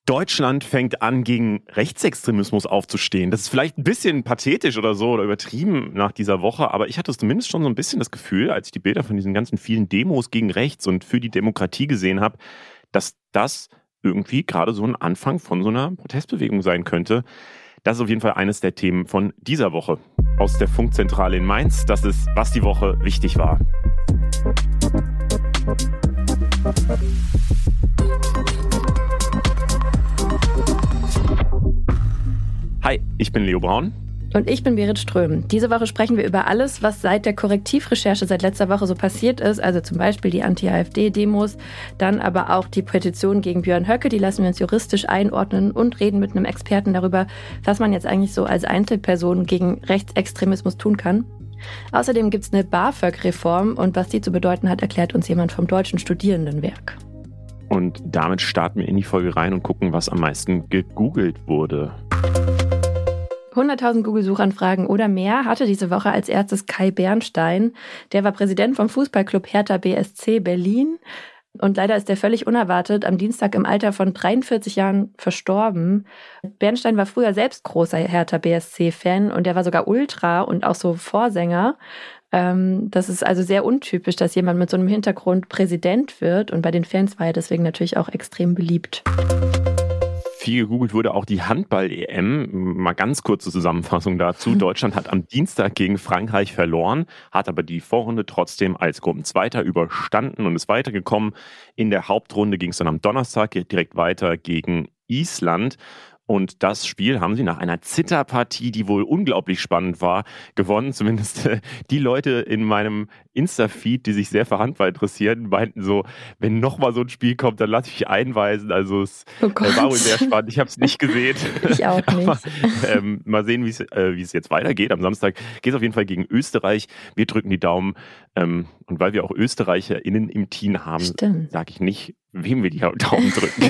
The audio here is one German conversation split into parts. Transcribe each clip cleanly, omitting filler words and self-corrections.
Deutschland fängt an, gegen Rechtsextremismus aufzustehen. Das ist vielleicht ein bisschen pathetisch oder so oder übertrieben nach dieser Woche, aber ich hatte zumindest schon so ein bisschen das Gefühl, als ich die Bilder von diesen ganzen vielen Demos gegen rechts und für die Demokratie gesehen habe, dass das irgendwie gerade so ein Anfang von so einer Protestbewegung sein könnte. Das ist auf jeden Fall eines der Themen von dieser Woche. Aus der Funkzentrale in Mainz, das ist, was die Woche wichtig war. Hi, ich bin Leo Braun. Und ich bin Berit Ström. Diese Woche sprechen wir über alles, was seit der Korrektivrecherche seit letzter Woche so passiert ist. Also zum Beispiel die Anti-AfD-Demos, dann aber auch die Petition gegen Björn Höcke. Die lassen wir uns juristisch einordnen und reden mit einem Experten darüber, was man jetzt eigentlich so als Einzelperson gegen Rechtsextremismus tun kann. Außerdem gibt es eine BAföG-Reform und was die zu bedeuten hat, erklärt uns jemand vom Deutschen Studierendenwerk. Und damit starten wir in die Folge rein und gucken, was am meisten gegoogelt wurde. 100.000 Google-Suchanfragen oder mehr hatte diese Woche als erstes Kai Bernstein. Der war Präsident vom Fußballclub Hertha BSC Berlin. Und leider ist er völlig unerwartet am Dienstag im Alter von 43 Jahren verstorben. Bernstein war früher selbst großer Hertha BSC-Fan und er war sogar Ultra und auch so Vorsänger. Das ist also sehr untypisch, dass jemand mit so einem Hintergrund Präsident wird. Und bei den Fans war er deswegen natürlich auch extrem beliebt. Viel gegoogelt wurde auch die Handball-EM. Mal ganz kurze Zusammenfassung dazu. Deutschland hat am Dienstag gegen Frankreich verloren, hat aber die Vorrunde trotzdem als Gruppenzweiter überstanden und ist weitergekommen. In der Hauptrunde ging es dann am Donnerstag direkt weiter gegen Island. Und das Spiel haben sie nach einer Zitterpartie, die wohl unglaublich spannend war, gewonnen. Zumindest die Leute in meinem Insta-Feed, die sich sehr für Handball interessieren, meinten so, wenn nochmal so ein Spiel kommt, dann lasse ich mich einweisen. Also es war wohl sehr spannend. Ich habe es nicht gesehen. Ich auch nicht. Aber, mal sehen, wie es jetzt weitergeht. Am Samstag geht es auf jeden Fall gegen Österreich. Wir drücken die Daumen. Und weil wir auch ÖsterreicherInnen im Team haben, sage ich nicht, wem wir die Daumen drücken.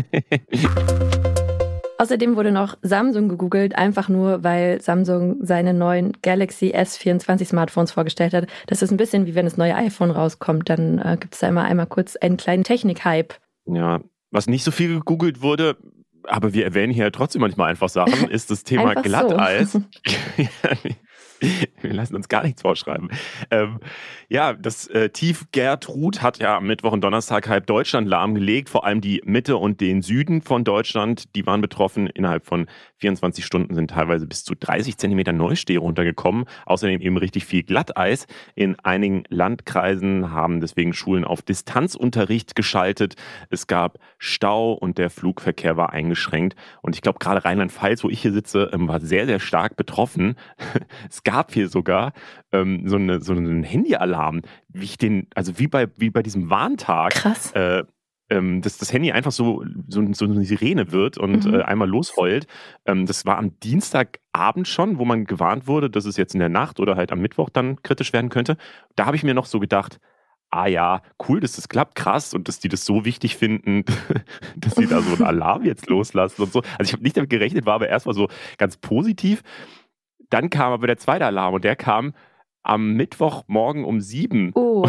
Außerdem wurde noch Samsung gegoogelt, einfach nur, weil Samsung seine neuen Galaxy S24 Smartphones vorgestellt hat. Das ist ein bisschen wie wenn das neue iPhone rauskommt, dann gibt es da immer einmal kurz einen kleinen Technik-Hype. Ja, was nicht so viel gegoogelt wurde, aber wir erwähnen hier trotzdem manchmal einfach Sachen, ist das Thema Glatteis. So. Wir lassen uns gar nichts vorschreiben. Das Tief Gertrud hat ja am Mittwoch und Donnerstag halb Deutschland lahmgelegt. Vor allem die Mitte und den Süden von Deutschland, die waren betroffen. Innerhalb von 24 Stunden sind teilweise bis zu 30 Zentimeter Neuschnee runtergekommen. Außerdem eben richtig viel Glatteis. In einigen Landkreisen haben deswegen Schulen auf Distanzunterricht geschaltet. Es gab Stau und der Flugverkehr war eingeschränkt. Und ich glaube, gerade Rheinland-Pfalz, wo ich hier sitze, war sehr, sehr stark betroffen. Es gab hier sogar so einen Handyalarm, wie bei diesem Warntag. Krass. Dass das Handy einfach so eine Sirene wird und einmal losheult. Das war am Dienstagabend schon, wo man gewarnt wurde, dass es jetzt in der Nacht oder halt am Mittwoch dann kritisch werden könnte. Da habe ich mir noch so gedacht, ja, cool, dass das klappt, krass und dass die das so wichtig finden, dass sie da so einen Alarm jetzt loslassen und so. Also ich habe nicht damit gerechnet, war aber erstmal so ganz positiv. Dann kam aber der zweite Alarm und der kam am Mittwochmorgen um 7. Oh.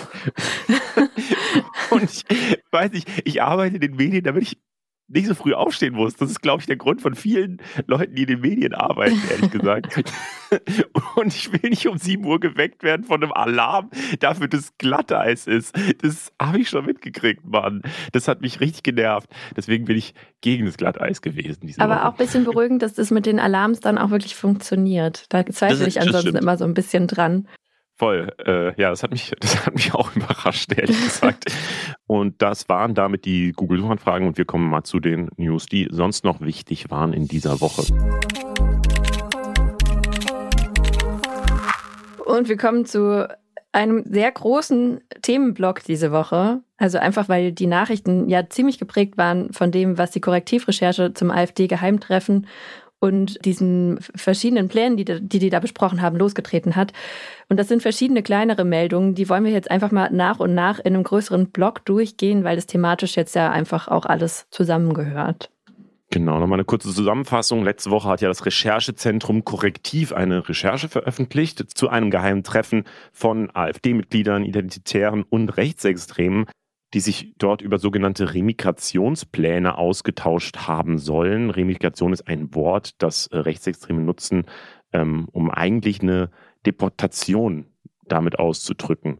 Und ich weiß nicht, ich arbeite in den Medien, damit ich nicht so früh aufstehen muss. Das ist, glaube ich, der Grund von vielen Leuten, die in den Medien arbeiten, ehrlich gesagt. Und ich will nicht um 7 Uhr geweckt werden von einem Alarm dafür, dass Glatteis ist. Das habe ich schon mitgekriegt, Mann. Das hat mich richtig genervt. Deswegen bin ich gegen das Glatteis gewesen. Aber auch ein bisschen beruhigend, dass das mit den Alarms dann auch wirklich funktioniert. Da zweifle ich ansonsten immer so ein bisschen dran. Voll. Das hat mich auch überrascht, ehrlich gesagt. Und das waren damit die Google-Suchanfragen und wir kommen mal zu den News, die sonst noch wichtig waren in dieser Woche. Und wir kommen zu einem sehr großen Themenblock diese Woche. Also einfach, weil die Nachrichten ja ziemlich geprägt waren von dem, was die Korrektivrecherche zum AfD-Geheimtreffen und diesen verschiedenen Plänen, die da besprochen haben, losgetreten hat. Und das sind verschiedene kleinere Meldungen, die wollen wir jetzt einfach mal nach und nach in einem größeren Block durchgehen, weil das thematisch jetzt ja einfach auch alles zusammengehört. Genau, nochmal eine kurze Zusammenfassung. Letzte Woche hat ja das Recherchezentrum Korrektiv eine Recherche veröffentlicht zu einem geheimen Treffen von AfD-Mitgliedern, Identitären und Rechtsextremen. die sich dort über sogenannte Remigrationspläne ausgetauscht haben sollen. Remigration ist ein Wort, das Rechtsextreme nutzen, um eigentlich eine Deportation damit auszudrücken.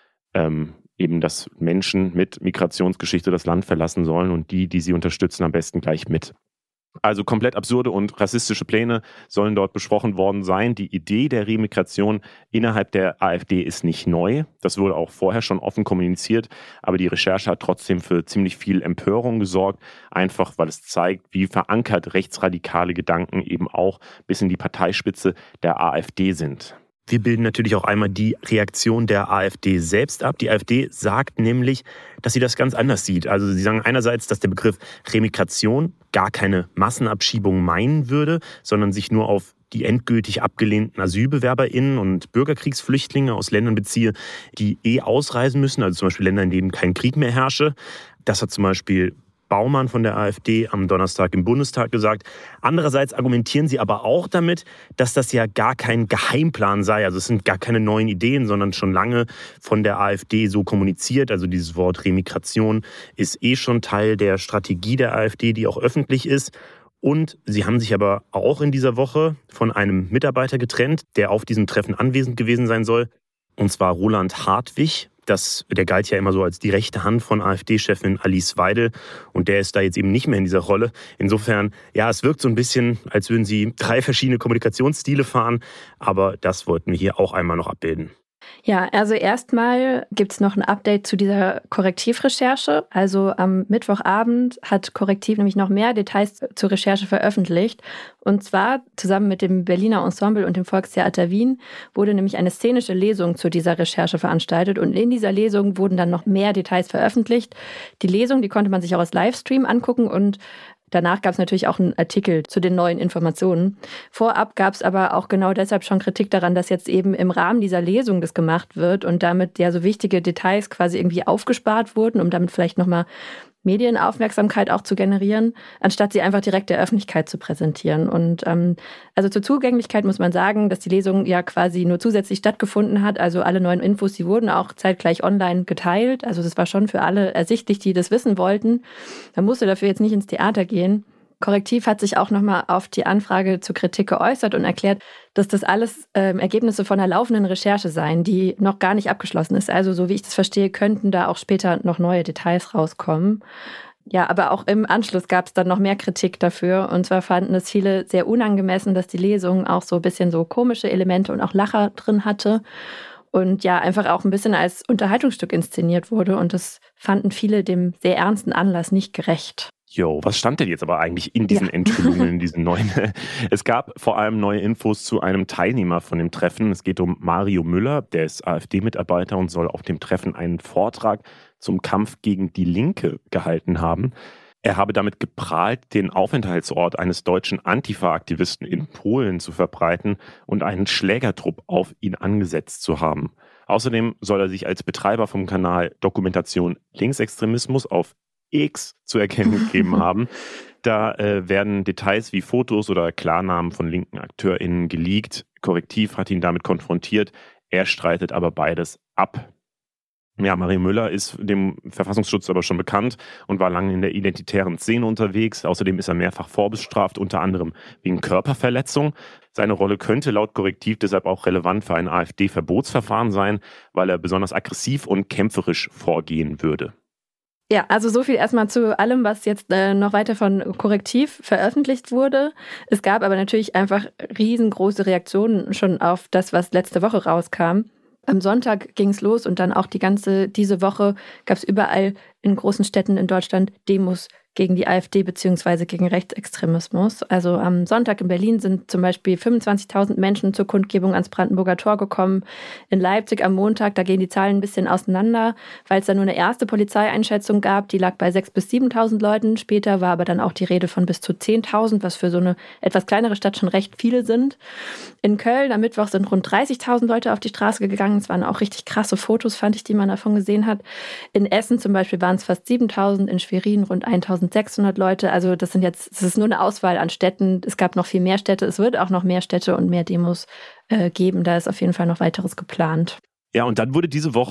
Eben, dass Menschen mit Migrationsgeschichte das Land verlassen sollen und die sie unterstützen, am besten gleich mit. Also komplett absurde und rassistische Pläne sollen dort besprochen worden sein. Die Idee der Remigration innerhalb der AfD ist nicht neu. Das wurde auch vorher schon offen kommuniziert. Aber die Recherche hat trotzdem für ziemlich viel Empörung gesorgt. Einfach, weil es zeigt, wie verankert rechtsradikale Gedanken eben auch bis in die Parteispitze der AfD sind. Wir bilden natürlich auch einmal die Reaktion der AfD selbst ab. Die AfD sagt nämlich, dass sie das ganz anders sieht. Also sie sagen einerseits, dass der Begriff Remigration gar keine Massenabschiebung meinen würde, sondern sich nur auf die endgültig abgelehnten AsylbewerberInnen und Bürgerkriegsflüchtlinge aus Ländern beziehe, die ausreisen müssen, also zum Beispiel Länder, in denen kein Krieg mehr herrsche. Das hat zum Beispiel Baumann von der AfD am Donnerstag im Bundestag gesagt. Andererseits argumentieren sie aber auch damit, dass das ja gar kein Geheimplan sei. Also es sind gar keine neuen Ideen, sondern schon lange von der AfD so kommuniziert. Also dieses Wort Remigration ist schon Teil der Strategie der AfD, die auch öffentlich ist. Und sie haben sich aber auch in dieser Woche von einem Mitarbeiter getrennt, der auf diesem Treffen anwesend gewesen sein soll. Und zwar Roland Hartwig. Der galt ja immer so als die rechte Hand von AfD-Chefin Alice Weidel und der ist da jetzt eben nicht mehr in dieser Rolle. Insofern, ja, es wirkt so ein bisschen, als würden sie 3 verschiedene Kommunikationsstile fahren, aber das wollten wir hier auch einmal noch abbilden. Ja, also erstmal gibt es noch ein Update zu dieser Korrektivrecherche. Also am Mittwochabend hat Korrektiv nämlich noch mehr Details zur Recherche veröffentlicht. Und zwar zusammen mit dem Berliner Ensemble und dem Volkstheater Wien wurde nämlich eine szenische Lesung zu dieser Recherche veranstaltet. Und in dieser Lesung wurden dann noch mehr Details veröffentlicht. Die Lesung, die konnte man sich auch als Livestream angucken und danach gab es natürlich auch einen Artikel zu den neuen Informationen. Vorab gab es aber auch genau deshalb schon Kritik daran, dass jetzt eben im Rahmen dieser Lesung das gemacht wird und damit ja so wichtige Details quasi irgendwie aufgespart wurden, um damit vielleicht nochmal Medienaufmerksamkeit auch zu generieren, anstatt sie einfach direkt der Öffentlichkeit zu präsentieren. Und also zur Zugänglichkeit muss man sagen, dass die Lesung ja quasi nur zusätzlich stattgefunden hat. Also alle neuen Infos, die wurden auch zeitgleich online geteilt. Also das war schon für alle ersichtlich, die das wissen wollten. Man musste dafür jetzt nicht ins Theater gehen. Korrektiv hat sich auch nochmal auf die Anfrage zur Kritik geäußert und erklärt, dass das alles Ergebnisse von einer laufenden Recherche seien, die noch gar nicht abgeschlossen ist. Also so wie ich das verstehe, könnten da auch später noch neue Details rauskommen. Ja, aber auch im Anschluss gab es dann noch mehr Kritik dafür. Und zwar fanden es viele sehr unangemessen, dass die Lesung auch so ein bisschen so komische Elemente und auch Lacher drin hatte. Und ja, einfach auch ein bisschen als Unterhaltungsstück inszeniert wurde. Und das fanden viele dem sehr ernsten Anlass nicht gerecht. Was stand denn jetzt aber eigentlich in diesen Enthüllungen, in diesen neuen? Es gab vor allem neue Infos zu einem Teilnehmer von dem Treffen. Es geht um Mario Müller, der ist AfD-Mitarbeiter und soll auf dem Treffen einen Vortrag zum Kampf gegen die Linke gehalten haben. Er habe damit geprahlt, den Aufenthaltsort eines deutschen Antifa-Aktivisten in Polen zu verbreiten und einen Schlägertrupp auf ihn angesetzt zu haben. Außerdem soll er sich als Betreiber vom Kanal Dokumentation Linksextremismus auf X zu erkennen gegeben haben. Da werden Details wie Fotos oder Klarnamen von linken AkteurInnen geleakt. Korrektiv hat ihn damit konfrontiert. Er streitet aber beides ab. Ja, Mario Müller ist dem Verfassungsschutz aber schon bekannt und war lange in der identitären Szene unterwegs. Außerdem ist er mehrfach vorbestraft, unter anderem wegen Körperverletzung. Seine Rolle könnte laut Korrektiv deshalb auch relevant für ein AfD-Verbotsverfahren sein, weil er besonders aggressiv und kämpferisch vorgehen würde. Ja, also so viel erstmal zu allem, was jetzt noch weiter von Korrektiv veröffentlicht wurde. Es gab aber natürlich einfach riesengroße Reaktionen schon auf das, was letzte Woche rauskam. Am Sonntag ging es los und dann auch diese Woche gab es überall in großen Städten in Deutschland Demos gegen die AfD bzw. gegen Rechtsextremismus. Also am Sonntag in Berlin sind zum Beispiel 25.000 Menschen zur Kundgebung ans Brandenburger Tor gekommen. In Leipzig am Montag, da gehen die Zahlen ein bisschen auseinander, weil es da nur eine erste Polizeieinschätzung gab. Die lag bei 6.000 bis 7.000 Leuten. Später war aber dann auch die Rede von bis zu 10.000, was für so eine etwas kleinere Stadt schon recht viele sind. In Köln am Mittwoch sind rund 30.000 Leute auf die Straße gegangen. Es waren auch richtig krasse Fotos, fand ich, die man davon gesehen hat. In Essen zum Beispiel waren es fast 7.000, in Schwerin rund 1.600 Leute. Also das ist nur eine Auswahl an Städten. Es gab noch viel mehr Städte. Es wird auch noch mehr Städte und mehr Demos geben. Da ist auf jeden Fall noch weiteres geplant. Ja, und dann wurde diese Woche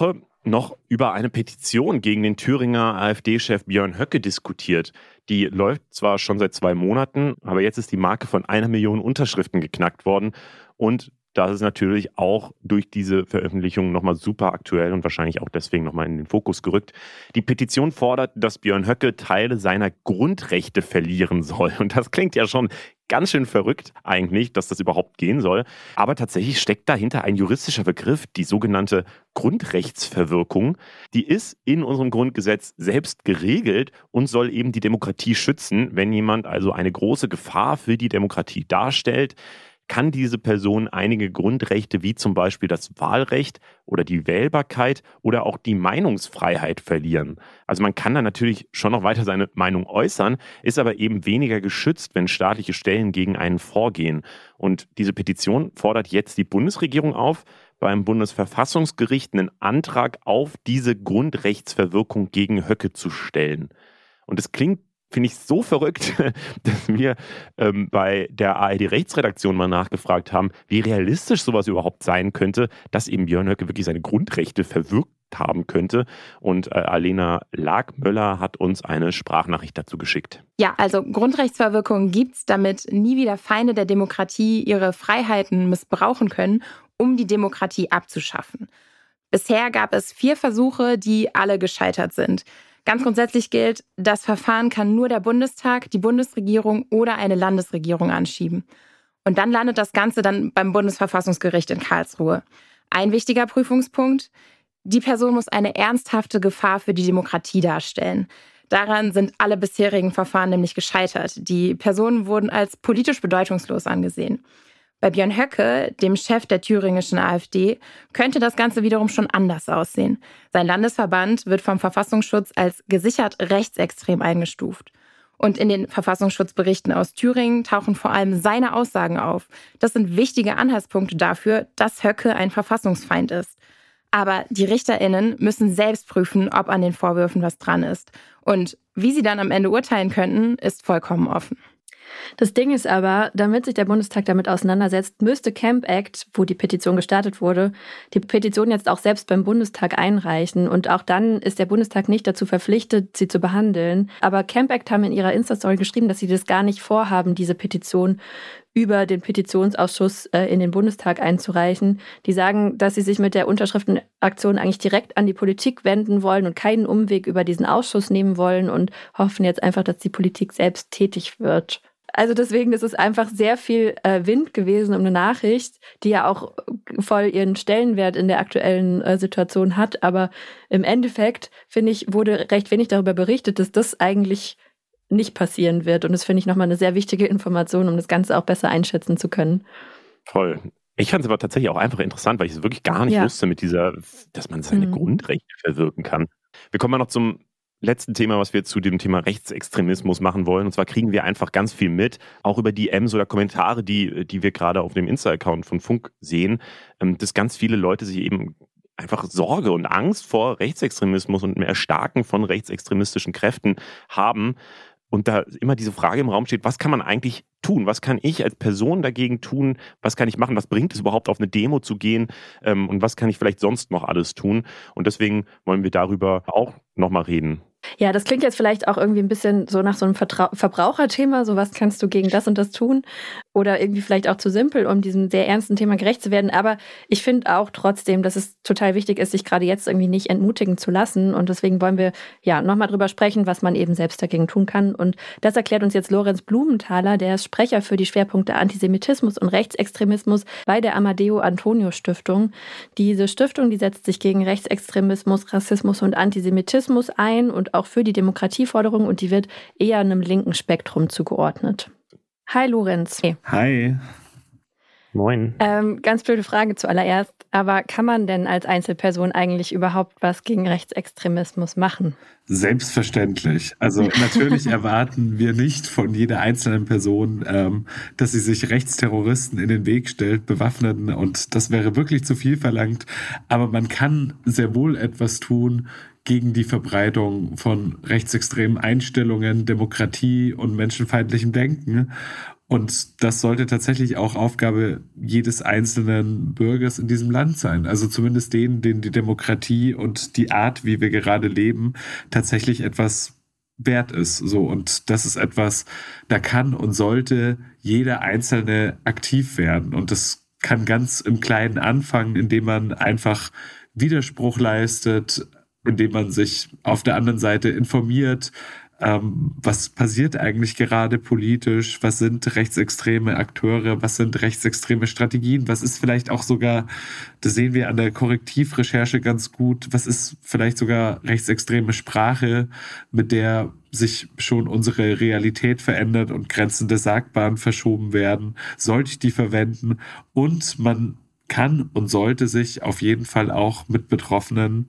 noch über eine Petition gegen den Thüringer AfD-Chef Björn Höcke diskutiert. Die läuft zwar schon seit 2 Monaten, aber jetzt ist die Marke von 1 Million Unterschriften geknackt worden. Und das ist natürlich auch durch diese Veröffentlichung nochmal super aktuell und wahrscheinlich auch deswegen nochmal in den Fokus gerückt. Die Petition fordert, dass Björn Höcke Teile seiner Grundrechte verlieren soll. Und das klingt ja schon ganz schön verrückt eigentlich, dass das überhaupt gehen soll. Aber tatsächlich steckt dahinter ein juristischer Begriff, die sogenannte Grundrechtsverwirkung. Die ist in unserem Grundgesetz selbst geregelt und soll eben die Demokratie schützen. Wenn jemand also eine große Gefahr für die Demokratie darstellt, kann diese Person einige Grundrechte wie zum Beispiel das Wahlrecht oder die Wählbarkeit oder auch die Meinungsfreiheit verlieren. Also man kann da natürlich schon noch weiter seine Meinung äußern, ist aber eben weniger geschützt, wenn staatliche Stellen gegen einen vorgehen. Und diese Petition fordert jetzt die Bundesregierung auf, beim Bundesverfassungsgericht einen Antrag auf diese Grundrechtsverwirkung gegen Höcke zu stellen. Und es klingt, finde ich, so verrückt, dass wir bei der ARD-Rechtsredaktion mal nachgefragt haben, wie realistisch sowas überhaupt sein könnte, dass eben Björn Höcke wirklich seine Grundrechte verwirkt haben könnte. Und Alena Lagmöller hat uns eine Sprachnachricht dazu geschickt. Ja, also Grundrechtsverwirkung gibt's, damit nie wieder Feinde der Demokratie ihre Freiheiten missbrauchen können, um die Demokratie abzuschaffen. Bisher gab es 4 Versuche, die alle gescheitert sind. Ganz grundsätzlich gilt, das Verfahren kann nur der Bundestag, die Bundesregierung oder eine Landesregierung anschieben. Und dann landet das Ganze dann beim Bundesverfassungsgericht in Karlsruhe. Ein wichtiger Prüfungspunkt: Die Person muss eine ernsthafte Gefahr für die Demokratie darstellen. Daran sind alle bisherigen Verfahren nämlich gescheitert. Die Personen wurden als politisch bedeutungslos angesehen. Bei Björn Höcke, dem Chef der thüringischen AfD, könnte das Ganze wiederum schon anders aussehen. Sein Landesverband wird vom Verfassungsschutz als gesichert rechtsextrem eingestuft. Und in den Verfassungsschutzberichten aus Thüringen tauchen vor allem seine Aussagen auf. Das sind wichtige Anhaltspunkte dafür, dass Höcke ein Verfassungsfeind ist. Aber die RichterInnen müssen selbst prüfen, ob an den Vorwürfen was dran ist. Und wie sie dann am Ende urteilen könnten, ist vollkommen offen. Das Ding ist aber, damit sich der Bundestag damit auseinandersetzt, müsste Camp Act, wo die Petition gestartet wurde, die Petition jetzt auch selbst beim Bundestag einreichen. Und auch dann ist der Bundestag nicht dazu verpflichtet, sie zu behandeln. Aber Camp Act haben in ihrer Insta-Story geschrieben, dass sie das gar nicht vorhaben, diese Petition über den Petitionsausschuss in den Bundestag einzureichen. Die sagen, dass sie sich mit der Unterschriftenaktion eigentlich direkt an die Politik wenden wollen und keinen Umweg über diesen Ausschuss nehmen wollen und hoffen jetzt einfach, dass die Politik selbst tätig wird. Also deswegen ist es einfach sehr viel Wind gewesen um eine Nachricht, die ja auch voll ihren Stellenwert in der aktuellen Situation hat. Aber im Endeffekt, finde ich, wurde recht wenig darüber berichtet, dass das eigentlich nicht passieren wird. Und das finde ich nochmal eine sehr wichtige Information, um das Ganze auch besser einschätzen zu können. Voll. Ich fand es aber tatsächlich auch einfach interessant, weil ich es wirklich gar nicht wusste mit dieser, dass man seine Grundrechte verwirken kann. Wir kommen mal noch zum letzten Thema, was wir zu dem Thema Rechtsextremismus machen wollen. Und zwar kriegen wir einfach ganz viel mit, auch über DMs oder Kommentare, die wir gerade auf dem Insta-Account von Funk sehen, dass ganz viele Leute sich eben einfach Sorge und Angst vor Rechtsextremismus und dem Erstarken von rechtsextremistischen Kräften haben. Und da immer diese Frage im Raum steht, was kann man eigentlich tun? Was kann ich als Person dagegen tun? Was kann ich machen? Was bringt es überhaupt, auf eine Demo zu gehen? Und was kann ich vielleicht sonst noch alles tun? Und deswegen wollen wir darüber auch nochmal reden. Ja, das klingt jetzt vielleicht auch irgendwie ein bisschen so nach so einem Verbraucherthema, so was kannst du gegen das und das tun, oder irgendwie vielleicht auch zu simpel, um diesem sehr ernsten Thema gerecht zu werden. Aber ich finde auch trotzdem, dass es total wichtig ist, sich gerade jetzt irgendwie nicht entmutigen zu lassen. Und deswegen wollen wir ja nochmal drüber sprechen, was man eben selbst dagegen tun kann. Und das erklärt uns jetzt Lorenz Blumenthaler, der ist Sprecher für die Schwerpunkte Antisemitismus und Rechtsextremismus bei der Amadeo Antonio Stiftung. Diese Stiftung, die setzt sich gegen Rechtsextremismus, Rassismus und Antisemitismus ein und auch für die Demokratieforderung, und die wird eher einem linken Spektrum zugeordnet. Hi Lorenz. Hey. Hi. Moin. Ganz blöde Frage zuallererst, aber kann man denn als Einzelperson eigentlich überhaupt was gegen Rechtsextremismus machen? Selbstverständlich. Also natürlich erwarten wir nicht von jeder einzelnen Person, dass sie sich Rechtsterroristen in den Weg stellt, bewaffneten, und das wäre wirklich zu viel verlangt. Aber man kann sehr wohl etwas tun gegen die Verbreitung von rechtsextremen Einstellungen, Demokratie und menschenfeindlichem Denken. Und das sollte tatsächlich auch Aufgabe jedes einzelnen Bürgers in diesem Land sein. Also zumindest denen die Demokratie und die Art, wie wir gerade leben, tatsächlich etwas wert ist. So, und das ist etwas, da kann und sollte jeder Einzelne aktiv werden. Und das kann ganz im Kleinen anfangen, indem man einfach Widerspruch leistet, indem man sich auf der anderen Seite informiert, was passiert eigentlich gerade politisch, was sind rechtsextreme Akteure, was sind rechtsextreme Strategien, was ist vielleicht auch sogar, das sehen wir an der Korrektivrecherche ganz gut, was ist vielleicht sogar rechtsextreme Sprache, mit der sich schon unsere Realität verändert und Grenzen des Sagbaren verschoben werden, sollte ich die verwenden? Und man kann und sollte sich auf jeden Fall auch mit Betroffenen,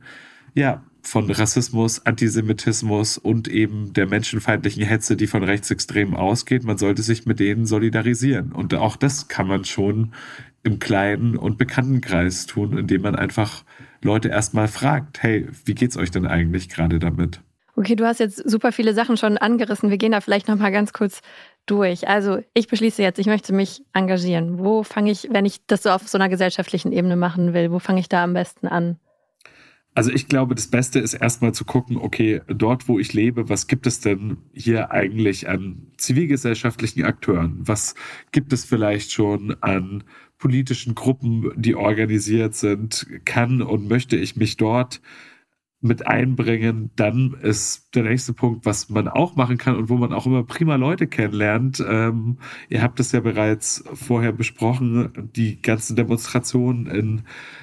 von Rassismus, Antisemitismus und eben der menschenfeindlichen Hetze, die von Rechtsextremen ausgeht. Man sollte sich mit denen solidarisieren. Und auch das kann man schon im kleinen und Bekanntenkreis tun, indem man einfach Leute erstmal fragt, hey, wie geht's euch denn eigentlich gerade damit? Okay, du hast jetzt super viele Sachen schon angerissen. Wir gehen da vielleicht noch mal ganz kurz durch. Also ich beschließe jetzt, ich möchte mich engagieren. Wo fange ich, wenn ich das so auf so einer gesellschaftlichen Ebene machen will, wo fange ich da am besten an? Also ich glaube, das Beste ist erstmal zu gucken, okay, dort, wo ich lebe, was gibt es denn hier eigentlich an zivilgesellschaftlichen Akteuren? Was gibt es vielleicht schon an politischen Gruppen, die organisiert sind? Kann und möchte ich mich dort mit einbringen? Dann ist der nächste Punkt, was man auch machen kann und wo man auch immer prima Leute kennenlernt. Ihr habt es ja bereits vorher besprochen, die ganzen Demonstrationen in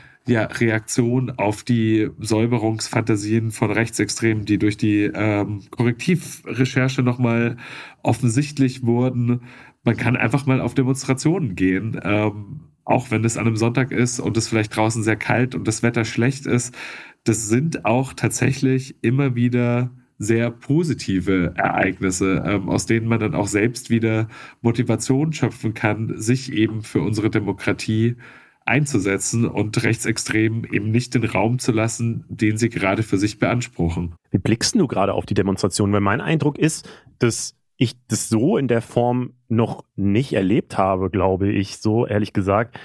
Reaktion auf die Säuberungsfantasien von Rechtsextremen, die durch die Korrektivrecherche nochmal offensichtlich wurden. Man kann einfach mal auf Demonstrationen gehen, auch wenn es an einem Sonntag ist und es vielleicht draußen sehr kalt und das Wetter schlecht ist. Das sind auch tatsächlich immer wieder sehr positive Ereignisse, aus denen man dann auch selbst wieder Motivation schöpfen kann, sich eben für unsere Demokratie einzusetzen und Rechtsextremen eben nicht den Raum zu lassen, den sie gerade für sich beanspruchen. Wie blickst du gerade auf die Demonstration? Weil mein Eindruck ist, dass ich das so in der Form noch nicht erlebt habe, glaube ich, so ehrlich gesagt,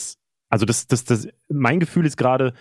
mein Gefühl ist gerade,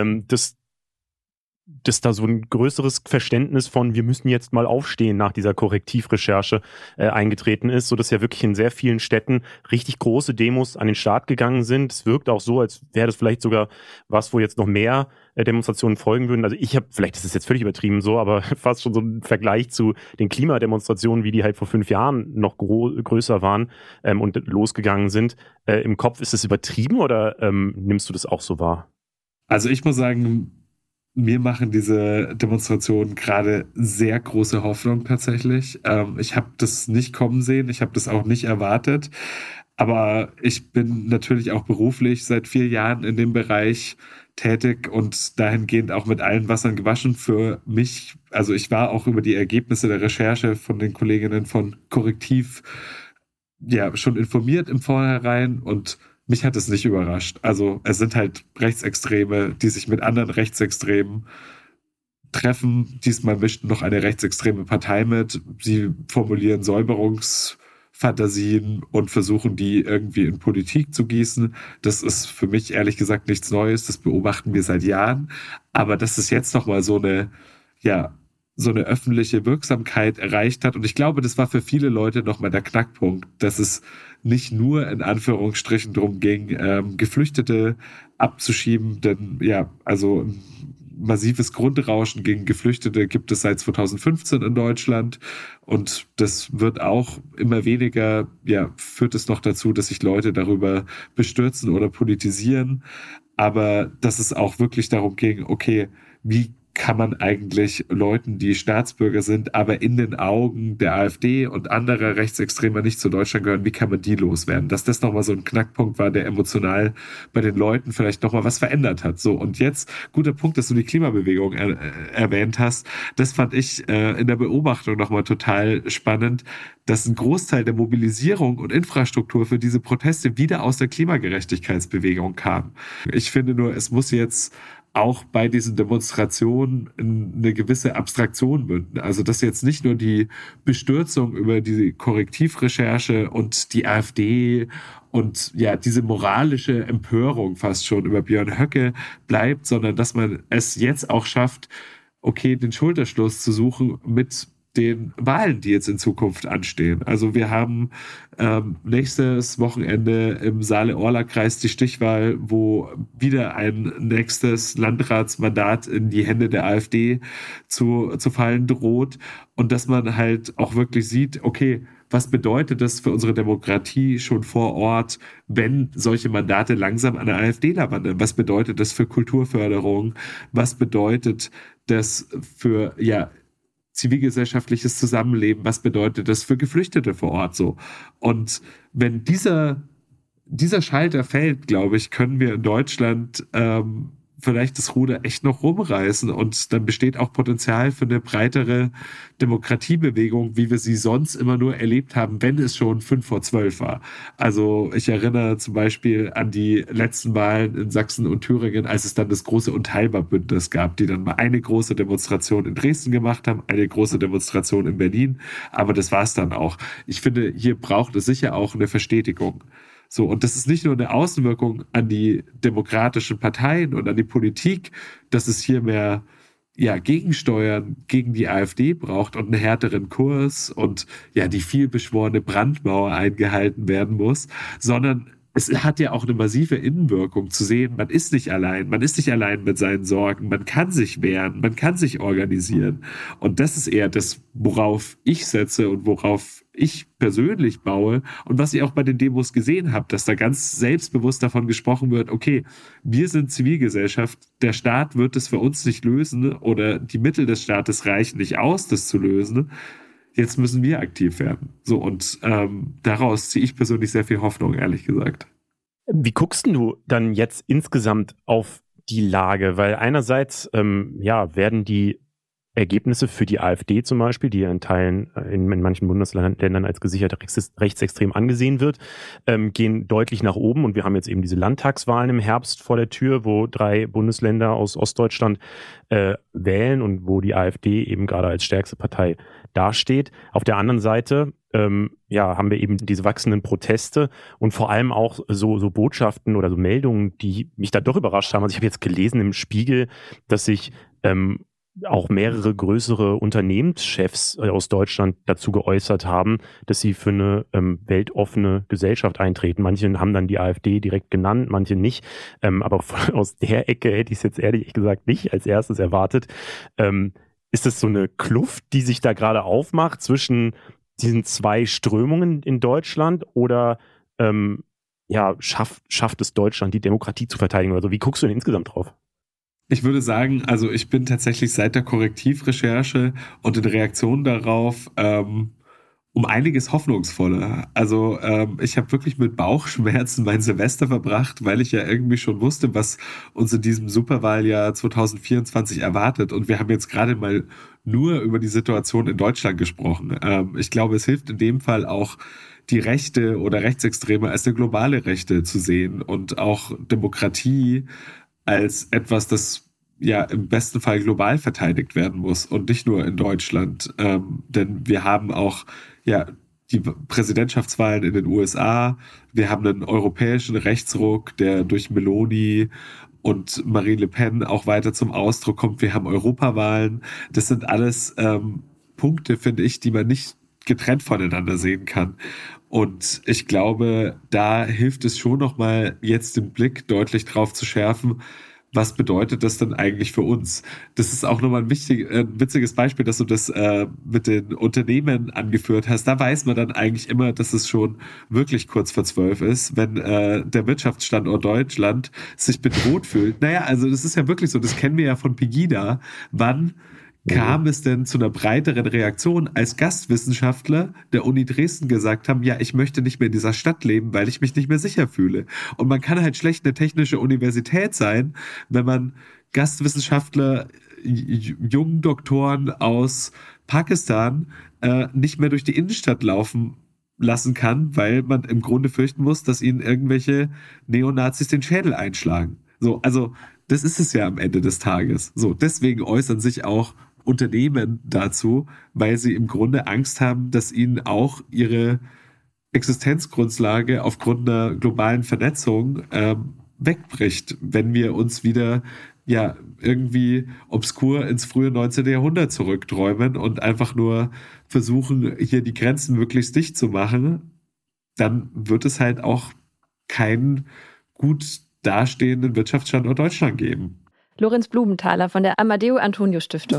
dass da so ein größeres Verständnis von, wir müssen jetzt mal aufstehen nach dieser Korrektivrecherche eingetreten ist, sodass ja wirklich in sehr vielen Städten richtig große Demos an den Start gegangen sind. Es wirkt auch so, als wäre das vielleicht sogar was, wo jetzt noch mehr Demonstrationen folgen würden. Also vielleicht ist es jetzt völlig übertrieben so, aber fast schon so ein Vergleich zu den Klimademonstrationen, wie die halt vor 5 Jahren noch größer waren und losgegangen sind. Im Kopf ist es übertrieben oder nimmst du das auch so wahr? Also ich muss sagen, mir machen diese Demonstrationen gerade sehr große Hoffnung tatsächlich. Ich habe das nicht kommen sehen, ich habe das auch nicht erwartet. Aber ich bin natürlich auch beruflich seit 4 Jahren in dem Bereich tätig und dahingehend auch mit allen Wassern gewaschen für mich. Also ich war auch über die Ergebnisse der Recherche von den Kolleginnen von Korrektiv schon informiert im Vorhinein und mich hat es nicht überrascht. Also es sind halt Rechtsextreme, die sich mit anderen Rechtsextremen treffen. Diesmal mischt noch eine rechtsextreme Partei mit. Sie formulieren Säuberungsfantasien und versuchen, die irgendwie in Politik zu gießen. Das ist für mich ehrlich gesagt nichts Neues. Das beobachten wir seit Jahren. Aber dass es jetzt nochmal so eine öffentliche Wirksamkeit erreicht hat. Und ich glaube, das war für viele Leute nochmal der Knackpunkt, dass es nicht nur in Anführungsstrichen darum ging, Geflüchtete abzuschieben, denn also ein massives Grundrauschen gegen Geflüchtete gibt es seit 2015 in Deutschland und das wird auch immer weniger, führt es noch dazu, dass sich Leute darüber bestürzen oder politisieren, aber dass es auch wirklich darum ging, okay, wie kann man eigentlich Leuten, die Staatsbürger sind, aber in den Augen der AfD und anderer Rechtsextremer nicht zu Deutschland gehören, wie kann man die loswerden? Dass das nochmal so ein Knackpunkt war, der emotional bei den Leuten vielleicht nochmal was verändert hat. So, und jetzt, guter Punkt, dass du die Klimabewegung erwähnt hast, das fand ich in der Beobachtung nochmal total spannend, dass ein Großteil der Mobilisierung und Infrastruktur für diese Proteste wieder aus der Klimagerechtigkeitsbewegung kam. Ich finde nur, es muss jetzt auch bei diesen Demonstrationen eine gewisse Abstraktion münden. Also dass jetzt nicht nur die Bestürzung über die Korrektivrecherche und die AfD und ja, diese moralische Empörung fast schon über Björn Höcke bleibt, sondern dass man es jetzt auch schafft, okay, den Schulterschluss zu suchen mit den Wahlen, die jetzt in Zukunft anstehen. Also wir haben nächstes Wochenende im Saale-Orla-Kreis die Stichwahl, wo wieder ein nächstes Landratsmandat in die Hände der AfD zu fallen droht. Und dass man halt auch wirklich sieht, okay, was bedeutet das für unsere Demokratie schon vor Ort, wenn solche Mandate langsam an der AfD wandern? Was bedeutet das für Kulturförderung? Was bedeutet das für, ja, zivilgesellschaftliches Zusammenleben, was bedeutet das für Geflüchtete vor Ort so? Und wenn dieser Schalter fällt, glaube ich, können wir in Deutschland vielleicht das Ruder echt noch rumreißen und dann besteht auch Potenzial für eine breitere Demokratiebewegung, wie wir sie sonst immer nur erlebt haben, wenn es schon 11:55 war. Also ich erinnere zum Beispiel an die letzten Wahlen in Sachsen und Thüringen, als es dann das große Unteilbar-Bündnis gab, die dann mal eine große Demonstration in Dresden gemacht haben, eine große Demonstration in Berlin, aber das war es dann auch. Ich finde, hier braucht es sicher auch eine Verstetigung. So, und das ist nicht nur eine Außenwirkung an die demokratischen Parteien und an die Politik, dass es hier mehr Gegensteuern gegen die AfD braucht und einen härteren Kurs und ja, die vielbeschworene Brandmauer eingehalten werden muss, sondern es hat ja auch eine massive Innenwirkung zu sehen, man ist nicht allein mit seinen Sorgen, man kann sich wehren, man kann sich organisieren. Und das ist eher das, worauf ich setze und worauf ich persönlich baue und was ich auch bei den Demos gesehen habe, dass da ganz selbstbewusst davon gesprochen wird, okay, wir sind Zivilgesellschaft, der Staat wird es für uns nicht lösen oder die Mittel des Staates reichen nicht aus, das zu lösen. Jetzt müssen wir aktiv werden. So, und daraus ziehe ich persönlich sehr viel Hoffnung, ehrlich gesagt. Wie guckst du dann jetzt insgesamt auf die Lage? Weil einerseits werden die Ergebnisse für die AfD zum Beispiel, die in Teilen in manchen Bundesländern als gesichert rechtsextrem angesehen wird, gehen deutlich nach oben. Und wir haben jetzt eben diese Landtagswahlen im Herbst vor der Tür, wo 3 Bundesländer aus Ostdeutschland wählen und wo die AfD eben gerade als stärkste Partei dasteht. Auf der anderen Seite haben wir eben diese wachsenden Proteste und vor allem auch so Botschaften oder so Meldungen, die mich da doch überrascht haben. Also ich habe jetzt gelesen im Spiegel, dass sich auch mehrere größere Unternehmenschefs aus Deutschland dazu geäußert haben, dass sie für eine weltoffene Gesellschaft eintreten. Manche haben dann die AfD direkt genannt, manche nicht. Aber aus der Ecke hätte ich es jetzt ehrlich gesagt nicht als erstes erwartet. Ist das so eine Kluft, die sich da gerade aufmacht zwischen diesen 2 Strömungen in Deutschland oder schafft es Deutschland, die Demokratie zu verteidigen oder so? Wie guckst du denn insgesamt drauf? Ich würde sagen, also ich bin tatsächlich seit der Korrektivrecherche und in Reaktion darauf um einiges hoffnungsvoller. Also ich habe wirklich mit Bauchschmerzen mein Semester verbracht, weil ich ja irgendwie schon wusste, was uns in diesem Superwahljahr 2024 erwartet. Und wir haben jetzt gerade mal nur über die Situation in Deutschland gesprochen. Ich glaube, es hilft in dem Fall auch, die Rechte oder Rechtsextreme als eine globale Rechte zu sehen und auch Demokratie als etwas, das ja im besten Fall global verteidigt werden muss und nicht nur in Deutschland. Denn wir haben auch die Präsidentschaftswahlen in den USA, wir haben einen europäischen Rechtsruck, der durch Meloni und Marine Le Pen auch weiter zum Ausdruck kommt. Wir haben Europawahlen. Das sind alles Punkte, finde ich, die man nicht getrennt voneinander sehen kann. Und ich glaube, da hilft es schon nochmal, jetzt den Blick deutlich drauf zu schärfen, was bedeutet das denn eigentlich für uns? Das ist auch nochmal ein witziges Beispiel, dass du das mit den Unternehmen angeführt hast. Da weiß man dann eigentlich immer, dass es schon wirklich kurz vor 12 ist, wenn der Wirtschaftsstandort Deutschland sich bedroht fühlt. Naja, also das ist ja wirklich so, das kennen wir ja von Pegida. Wann kam es denn zu einer breiteren Reaktion, als Gastwissenschaftler der Uni Dresden gesagt haben, ja, ich möchte nicht mehr in dieser Stadt leben, weil ich mich nicht mehr sicher fühle. Und man kann halt schlecht eine technische Universität sein, wenn man Gastwissenschaftler, jungen Doktoren aus Pakistan nicht mehr durch die Innenstadt laufen lassen kann, weil man im Grunde fürchten muss, dass ihnen irgendwelche Neonazis den Schädel einschlagen. So, also Das ist es ja am Ende des Tages. So, deswegen äußern sich auch Unternehmen dazu, weil sie im Grunde Angst haben, dass ihnen auch ihre Existenzgrundlage aufgrund einer globalen Vernetzung wegbricht, wenn wir uns wieder irgendwie obskur ins frühe 19. Jahrhundert zurückträumen und einfach nur versuchen, hier die Grenzen möglichst dicht zu machen, dann wird es halt auch keinen gut dastehenden Wirtschaftsstandort Deutschland geben. Lorenz Blumenthaler von der Amadeo Antonio Stiftung.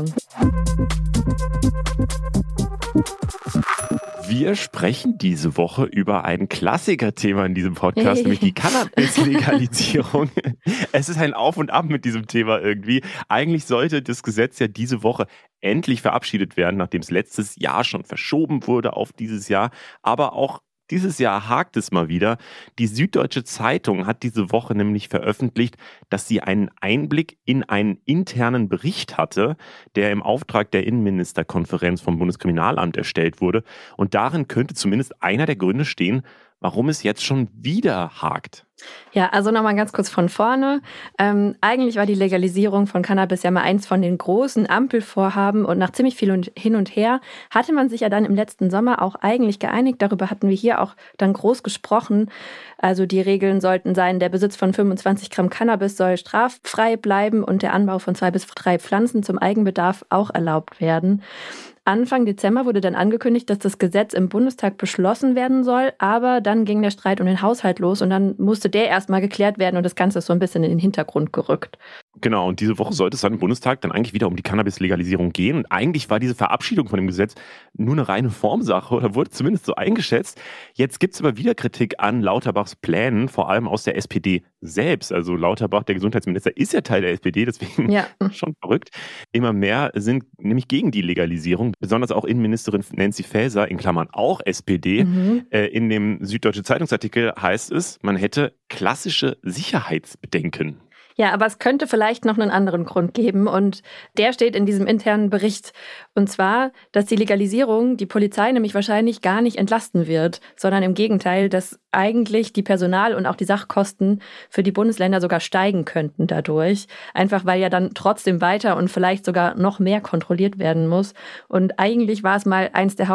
Wir sprechen diese Woche über ein Klassikerthema in diesem Podcast, nämlich die Cannabis-Legalisierung. Es ist ein Auf und Ab mit diesem Thema irgendwie. Eigentlich sollte das Gesetz ja diese Woche endlich verabschiedet werden, nachdem es letztes Jahr schon verschoben wurde auf dieses Jahr. Aber auch dieses Jahr hakt es mal wieder. Die Süddeutsche Zeitung hat diese Woche nämlich veröffentlicht, dass sie einen Einblick in einen internen Bericht hatte, der im Auftrag der Innenministerkonferenz vom Bundeskriminalamt erstellt wurde. Und darin könnte zumindest einer der Gründe stehen, warum es jetzt schon wieder hakt. Ja, also nochmal ganz kurz von vorne. Eigentlich war die Legalisierung von Cannabis ja mal eins von den großen Ampelvorhaben und nach ziemlich viel hin und her hatte man sich ja dann im letzten Sommer auch eigentlich geeinigt. Darüber hatten wir hier auch dann groß gesprochen. Also die Regeln sollten sein, der Besitz von 25 Gramm Cannabis soll straffrei bleiben und der Anbau von 2 bis 3 Pflanzen zum Eigenbedarf auch erlaubt werden. Anfang Dezember wurde dann angekündigt, dass das Gesetz im Bundestag beschlossen werden soll, aber dann ging der Streit um den Haushalt los und dann musste der erstmal geklärt werden und das Ganze ist so ein bisschen in den Hintergrund gerückt. Genau, und diese Woche sollte es dann im Bundestag dann eigentlich wieder um die Cannabis-Legalisierung gehen. Und eigentlich war diese Verabschiedung von dem Gesetz nur eine reine Formsache oder wurde zumindest so eingeschätzt. Jetzt gibt es aber wieder Kritik an Lauterbachs Plänen, vor allem aus der SPD selbst. Also Lauterbach, der Gesundheitsminister, ist ja Teil der SPD, deswegen schon verrückt. Immer mehr sind nämlich gegen die Legalisierung, besonders auch Innenministerin Nancy Faeser, in Klammern auch SPD. In dem Süddeutsche Zeitungsartikel heißt es, man hätte klassische Sicherheitsbedenken. Ja, aber es könnte vielleicht noch einen anderen Grund geben und der steht in diesem internen Bericht. Und zwar, dass die Legalisierung die Polizei nämlich wahrscheinlich gar nicht entlasten wird, sondern im Gegenteil, dass eigentlich die Personal- und auch die Sachkosten für die Bundesländer sogar steigen könnten dadurch. Einfach weil ja dann trotzdem weiter und vielleicht sogar noch mehr kontrolliert werden muss. Und eigentlich war es mal eins der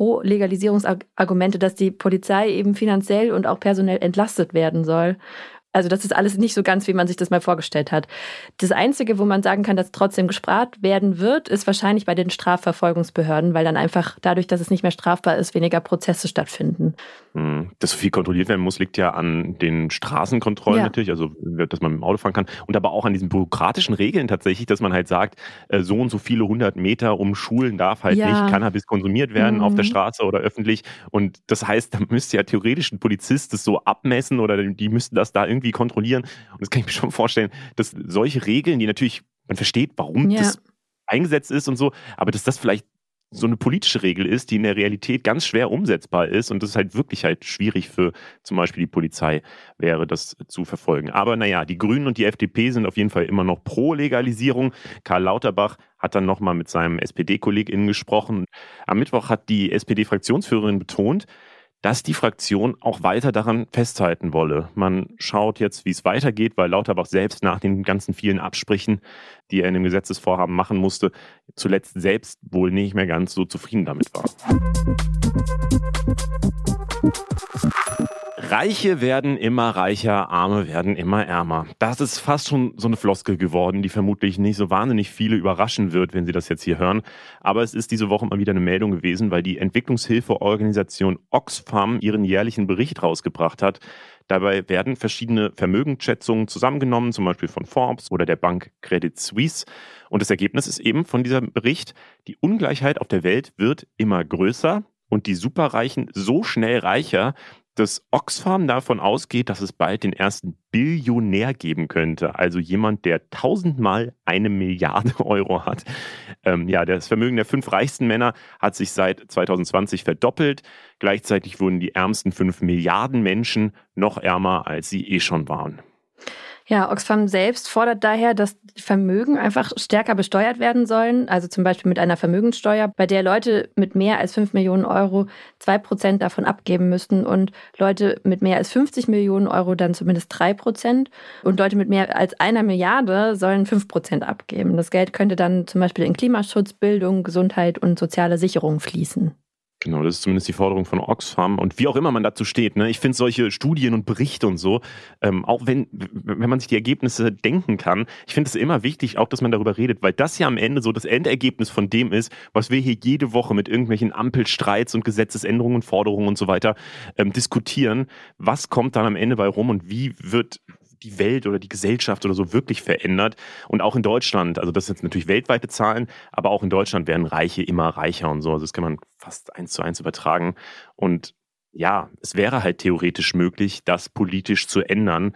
Haupt-Pro-Legalisierungsargumente, dass die Polizei eben finanziell und auch personell entlastet werden soll. Also das ist alles nicht so ganz, wie man sich das mal vorgestellt hat. Das Einzige, wo man sagen kann, dass trotzdem gespart werden wird, ist wahrscheinlich bei den Strafverfolgungsbehörden, weil dann einfach dadurch, dass es nicht mehr strafbar ist, weniger Prozesse stattfinden. Dass so viel kontrolliert werden muss, liegt ja an den Straßenkontrollen natürlich, also dass man mit dem Auto fahren kann und aber auch an diesen bürokratischen Regeln tatsächlich, dass man halt sagt, so und so viele 100 Meter um Schulen darf halt nicht Cannabis konsumiert werden auf der Straße oder öffentlich und das heißt, da müsste ja theoretisch ein Polizist das so abmessen oder die müssten das da irgendwie kontrollieren und das kann ich mir schon vorstellen, dass solche Regeln, die natürlich, man versteht, warum das eingesetzt ist und so, aber dass das vielleicht so eine politische Regel ist, die in der Realität ganz schwer umsetzbar ist und das ist halt wirklich halt schwierig für zum Beispiel die Polizei wäre, das zu verfolgen. Aber naja, die Grünen und die FDP sind auf jeden Fall immer noch pro Legalisierung. Karl Lauterbach hat dann nochmal mit seinem SPD-KollegInnen gesprochen. Am Mittwoch hat die SPD-Fraktionsführerin betont, dass die Fraktion auch weiter daran festhalten wolle. Man schaut jetzt, wie es weitergeht, weil Lauterbach selbst nach den ganzen vielen Absprüchen, die er in dem Gesetzesvorhaben machen musste, zuletzt selbst wohl nicht mehr ganz so zufrieden damit war. Reiche werden immer reicher, Arme werden immer ärmer. Das ist fast schon so eine Floskel geworden, die vermutlich nicht so wahnsinnig viele überraschen wird, wenn sie das jetzt hier hören. Aber es ist diese Woche mal wieder eine Meldung gewesen, weil die Entwicklungshilfeorganisation Oxfam ihren jährlichen Bericht rausgebracht hat. Dabei werden verschiedene Vermögensschätzungen zusammengenommen, zum Beispiel von Forbes oder der Bank Credit Suisse. Und das Ergebnis ist eben von diesem Bericht, die Ungleichheit auf der Welt wird immer größer und die Superreichen so schnell reicher, dass Oxfam davon ausgeht, dass es bald den ersten Billionär geben könnte. Also jemand, der 1000-mal 1 Milliarde Euro hat. Das Vermögen der 5 reichsten Männer hat sich seit 2020 verdoppelt. Gleichzeitig wurden die ärmsten 5 Milliarden Menschen noch ärmer, als sie schon waren. Ja, Oxfam selbst fordert daher, dass Vermögen einfach stärker besteuert werden sollen, also zum Beispiel mit einer Vermögenssteuer, bei der Leute mit mehr als 5 Millionen Euro 2% davon abgeben müssten und Leute mit mehr als 50 Millionen Euro dann zumindest 3% und Leute mit mehr als 1 Milliarde sollen 5% abgeben. Das Geld könnte dann zum Beispiel in Klimaschutz, Bildung, Gesundheit und soziale Sicherung fließen. Genau, das ist zumindest die Forderung von Oxfam und wie auch immer man dazu steht. Ne? Ich finde solche Studien und Berichte und so, auch wenn man sich die Ergebnisse denken kann, ich finde es immer wichtig, auch dass man darüber redet, weil das ja am Ende so das Endergebnis von dem ist, was wir hier jede Woche mit irgendwelchen Ampelstreits und Gesetzesänderungen, Forderungen und so weiter diskutieren. Was kommt dann am Ende bei rum und wie wird die Welt oder die Gesellschaft oder so wirklich verändert. Und auch in Deutschland, also das sind jetzt natürlich weltweite Zahlen, aber auch in Deutschland werden Reiche immer reicher und so. Also das kann man fast 1:1 übertragen. Und ja, es wäre halt theoretisch möglich, das politisch zu ändern.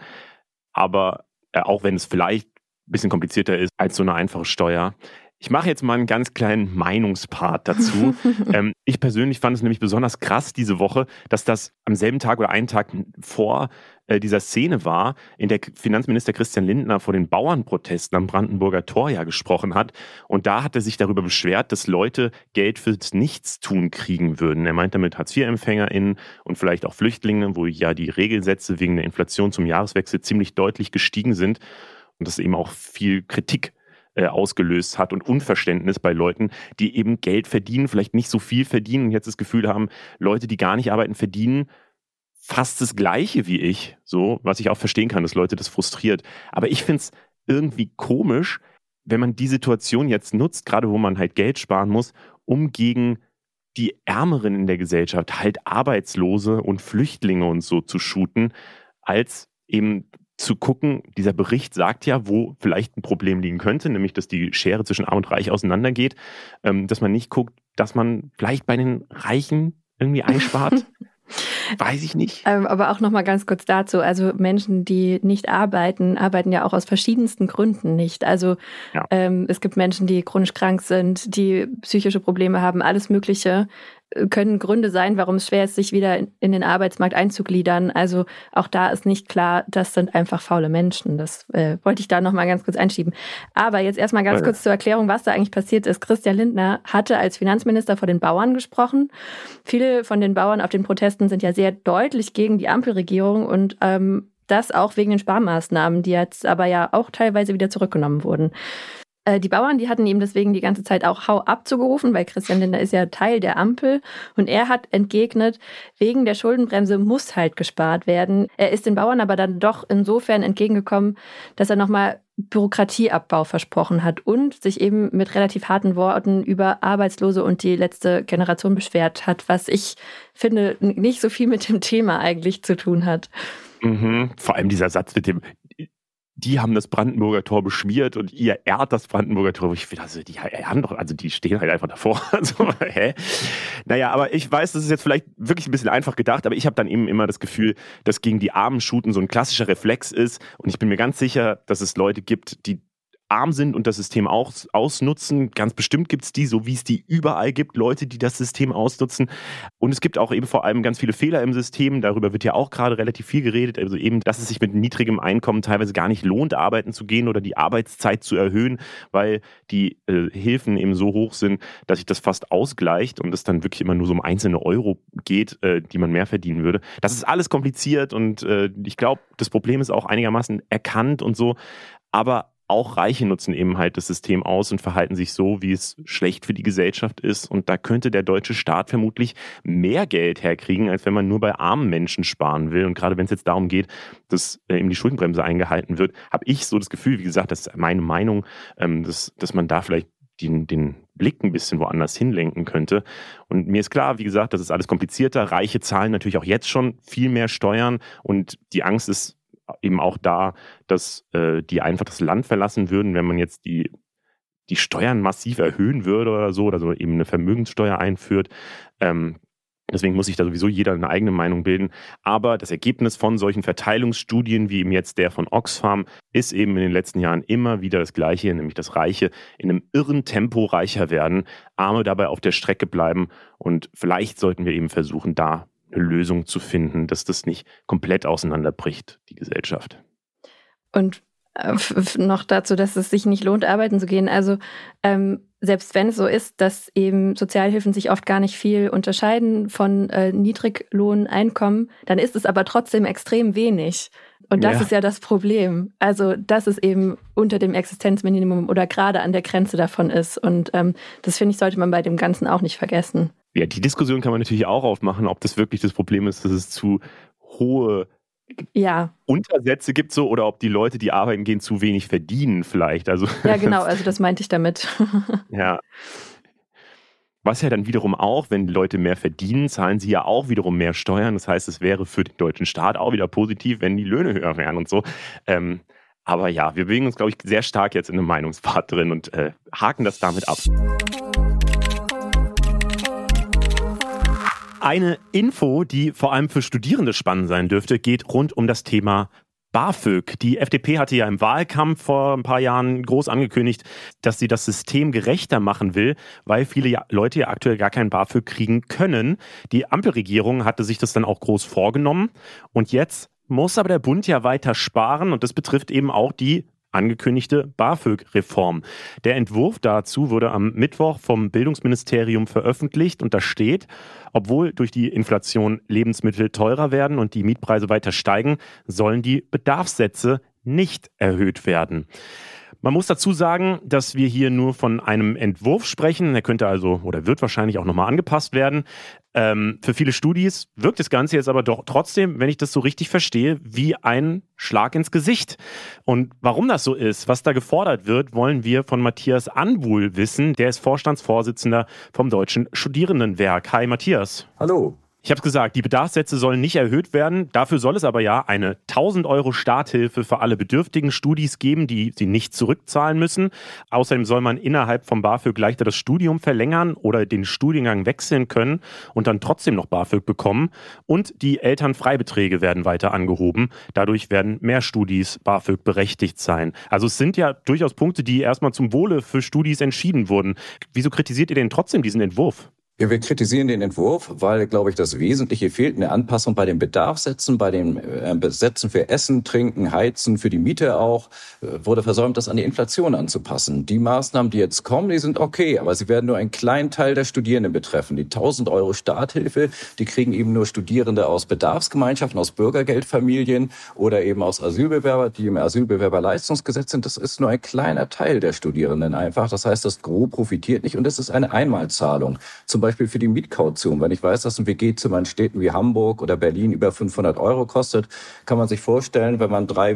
Aber auch wenn es vielleicht ein bisschen komplizierter ist als so eine einfache Steuer. Ich mache jetzt mal einen ganz kleinen Meinungspart dazu. Ich persönlich fand es nämlich besonders krass diese Woche, dass das am selben Tag oder einen Tag vor dieser Szene war, in der Finanzminister Christian Lindner vor den Bauernprotesten am Brandenburger Tor ja gesprochen hat. Und da hat er sich darüber beschwert, dass Leute Geld fürs Nichtstun kriegen würden. Er meint damit Hartz-IV-EmpfängerInnen und vielleicht auch Flüchtlinge, wo ja die Regelsätze wegen der Inflation zum Jahreswechsel ziemlich deutlich gestiegen sind. Und das eben auch viel Kritik ausgelöst hat und Unverständnis bei Leuten, die eben Geld verdienen, vielleicht nicht so viel verdienen und jetzt das Gefühl haben, Leute, die gar nicht arbeiten, verdienen fast das Gleiche wie ich, so, was ich auch verstehen kann, dass Leute das frustriert. Aber ich finde es irgendwie komisch, wenn man die Situation jetzt nutzt, gerade wo man halt Geld sparen muss, um gegen die Ärmeren in der Gesellschaft, halt Arbeitslose und Flüchtlinge und so zu shooten, als eben zu gucken, dieser Bericht sagt ja, wo vielleicht ein Problem liegen könnte, nämlich, dass die Schere zwischen Arm und Reich auseinandergeht, dass man nicht guckt, dass man vielleicht bei den Reichen irgendwie einspart. Weiß ich nicht. Aber auch noch mal ganz kurz dazu, also Menschen, die nicht arbeiten, arbeiten ja auch aus verschiedensten Gründen nicht. Also ja. Es gibt Menschen, die chronisch krank sind, die psychische Probleme haben, alles Mögliche können Gründe sein, warum es schwer ist, sich wieder in den Arbeitsmarkt einzugliedern. Also auch da ist nicht klar, das sind einfach faule Menschen. Das wollte ich da noch mal ganz kurz einschieben. Aber jetzt erstmal ganz kurz zur Erklärung, was da eigentlich passiert ist. Christian Lindner hatte als Finanzminister vor den Bauern gesprochen. Viele von den Bauern auf den Protesten sind ja sehr deutlich gegen die Ampelregierung und das auch wegen den Sparmaßnahmen, die jetzt aber ja auch teilweise wieder zurückgenommen wurden. Die Bauern, die hatten ihm deswegen die ganze Zeit auch Hau ab zugerufen, weil Christian Lindner ist ja Teil der Ampel. Und er hat entgegnet, wegen der Schuldenbremse muss halt gespart werden. Er ist den Bauern aber dann doch insofern entgegengekommen, dass er nochmal Bürokratieabbau versprochen hat und sich eben mit relativ harten Worten über Arbeitslose und die letzte Generation beschwert hat, was ich finde, nicht so viel mit dem Thema eigentlich zu tun hat. Mhm. Vor allem dieser Satz mit dem... Die haben das Brandenburger Tor beschmiert und ihr ehrt das Brandenburger Tor. Ich finde, also die stehen halt einfach davor. Also, hä? Naja, aber ich weiß, das ist jetzt vielleicht wirklich ein bisschen einfach gedacht, aber ich habe dann eben immer das Gefühl, dass gegen die Armen shooten so ein klassischer Reflex ist. Und ich bin mir ganz sicher, dass es Leute gibt, die arm sind und das System auch ausnutzen. Ganz bestimmt gibt es die, so wie es die überall gibt, Leute, die das System ausnutzen. Und es gibt auch eben vor allem ganz viele Fehler im System. Darüber wird ja auch gerade relativ viel geredet. Also eben, dass es sich mit niedrigem Einkommen teilweise gar nicht lohnt, arbeiten zu gehen oder die Arbeitszeit zu erhöhen, weil die Hilfen eben so hoch sind, dass sich das fast ausgleicht und es dann wirklich immer nur so um einzelne Euro geht, die man mehr verdienen würde. Das ist alles kompliziert und ich glaube, das Problem ist auch einigermaßen erkannt und so. Aber auch Reiche nutzen eben halt das System aus und verhalten sich so, wie es schlecht für die Gesellschaft ist. Und da könnte der deutsche Staat vermutlich mehr Geld herkriegen, als wenn man nur bei armen Menschen sparen will. Und gerade wenn es jetzt darum geht, dass eben die Schuldenbremse eingehalten wird, habe ich so das Gefühl, wie gesagt, das ist meine Meinung, dass man da vielleicht den Blick ein bisschen woanders hinlenken könnte. Und mir ist klar, wie gesagt, das ist alles komplizierter. Reiche zahlen natürlich auch jetzt schon viel mehr Steuern und die Angst ist eben auch da, dass die einfach das Land verlassen würden, wenn man jetzt die Steuern massiv erhöhen würde oder so eben eine Vermögenssteuer einführt. Deswegen muss sich da sowieso jeder eine eigene Meinung bilden. Aber das Ergebnis von solchen Verteilungsstudien, wie eben jetzt der von Oxfam, ist eben in den letzten Jahren immer wieder das Gleiche, nämlich dass Reiche in einem irren Tempo reicher werden, Arme dabei auf der Strecke bleiben. Und vielleicht sollten wir eben versuchen, da eine Lösung zu finden, dass das nicht komplett auseinanderbricht, die Gesellschaft. Und noch dazu, dass es sich nicht lohnt, arbeiten zu gehen. Also selbst wenn es so ist, dass eben Sozialhilfen sich oft gar nicht viel unterscheiden von Niedriglohneinkommen, dann ist es aber trotzdem extrem wenig. Und das ist ja das Problem. Also, dass es eben unter dem Existenzminimum oder gerade an der Grenze davon ist. Und das, finde ich, sollte man bei dem Ganzen auch nicht vergessen. Ja, die Diskussion kann man natürlich auch aufmachen, ob das wirklich das Problem ist, dass es zu hohe Untersätze gibt so, oder ob die Leute, die arbeiten gehen, zu wenig verdienen vielleicht. Also, ja, genau, also das meinte ich damit. Ja. Was ja dann wiederum auch, wenn die Leute mehr verdienen, zahlen sie ja auch wiederum mehr Steuern. Das heißt, es wäre für den deutschen Staat auch wieder positiv, wenn die Löhne höher wären und so. Aber ja, wir bewegen uns, glaube ich, sehr stark jetzt in einem Meinungspfad drin und haken das damit ab. Eine Info, die vor allem für Studierende spannend sein dürfte, geht rund um das Thema BAföG. Die FDP hatte ja im Wahlkampf vor ein paar Jahren groß angekündigt, dass sie das System gerechter machen will, weil viele Leute ja aktuell gar kein BAföG kriegen können. Die Ampelregierung hatte sich das dann auch groß vorgenommen. Und jetzt muss aber der Bund ja weiter sparen und das betrifft eben auch die angekündigte BAföG-Reform. Der Entwurf dazu wurde am Mittwoch vom Bildungsministerium veröffentlicht und da steht, obwohl durch die Inflation Lebensmittel teurer werden und die Mietpreise weiter steigen, sollen die Bedarfssätze nicht erhöht werden. Man muss dazu sagen, dass wir hier nur von einem Entwurf sprechen. Der könnte also oder wird wahrscheinlich auch nochmal angepasst werden. Für viele Studis wirkt das Ganze jetzt aber doch trotzdem, wenn ich das so richtig verstehe, wie ein Schlag ins Gesicht. Und warum das so ist, was da gefordert wird, wollen wir von Matthias Anbuhl wissen. Der ist Vorstandsvorsitzender vom Deutschen Studierendenwerk. Hi Matthias. Hallo. Ich habe es gesagt, die Bedarfssätze sollen nicht erhöht werden. Dafür soll es aber ja eine 1.000 € Starthilfe für alle bedürftigen Studis geben, die sie nicht zurückzahlen müssen. Außerdem soll man innerhalb vom BAföG leichter das Studium verlängern oder den Studiengang wechseln können und dann trotzdem noch BAföG bekommen. Und die Elternfreibeträge werden weiter angehoben. Dadurch werden mehr Studis BAföG berechtigt sein. Also es sind ja durchaus Punkte, die erstmal zum Wohle für Studis entschieden wurden. Wieso kritisiert ihr denn trotzdem diesen Entwurf? Ja, wir kritisieren den Entwurf, weil, glaube ich, das Wesentliche fehlt, eine Anpassung bei den Bedarfssätzen, bei den Sätzen für Essen, Trinken, Heizen, für die Miete auch, wurde versäumt, das an die Inflation anzupassen. Die Maßnahmen, die jetzt kommen, die sind okay, aber sie werden nur einen kleinen Teil der Studierenden betreffen. Die 1.000 € Starthilfe, die kriegen eben nur Studierende aus Bedarfsgemeinschaften, aus Bürgergeldfamilien oder eben aus Asylbewerber, die im Asylbewerberleistungsgesetz sind. Das ist nur ein kleiner Teil der Studierenden einfach. Das heißt, das Gros profitiert nicht und es ist eine Einmalzahlung. Zum Beispiel für die Mietkaution. Wenn ich weiß, dass ein WG-Zimmer in Städten wie Hamburg oder Berlin über 500 € kostet, kann man sich vorstellen, wenn man 3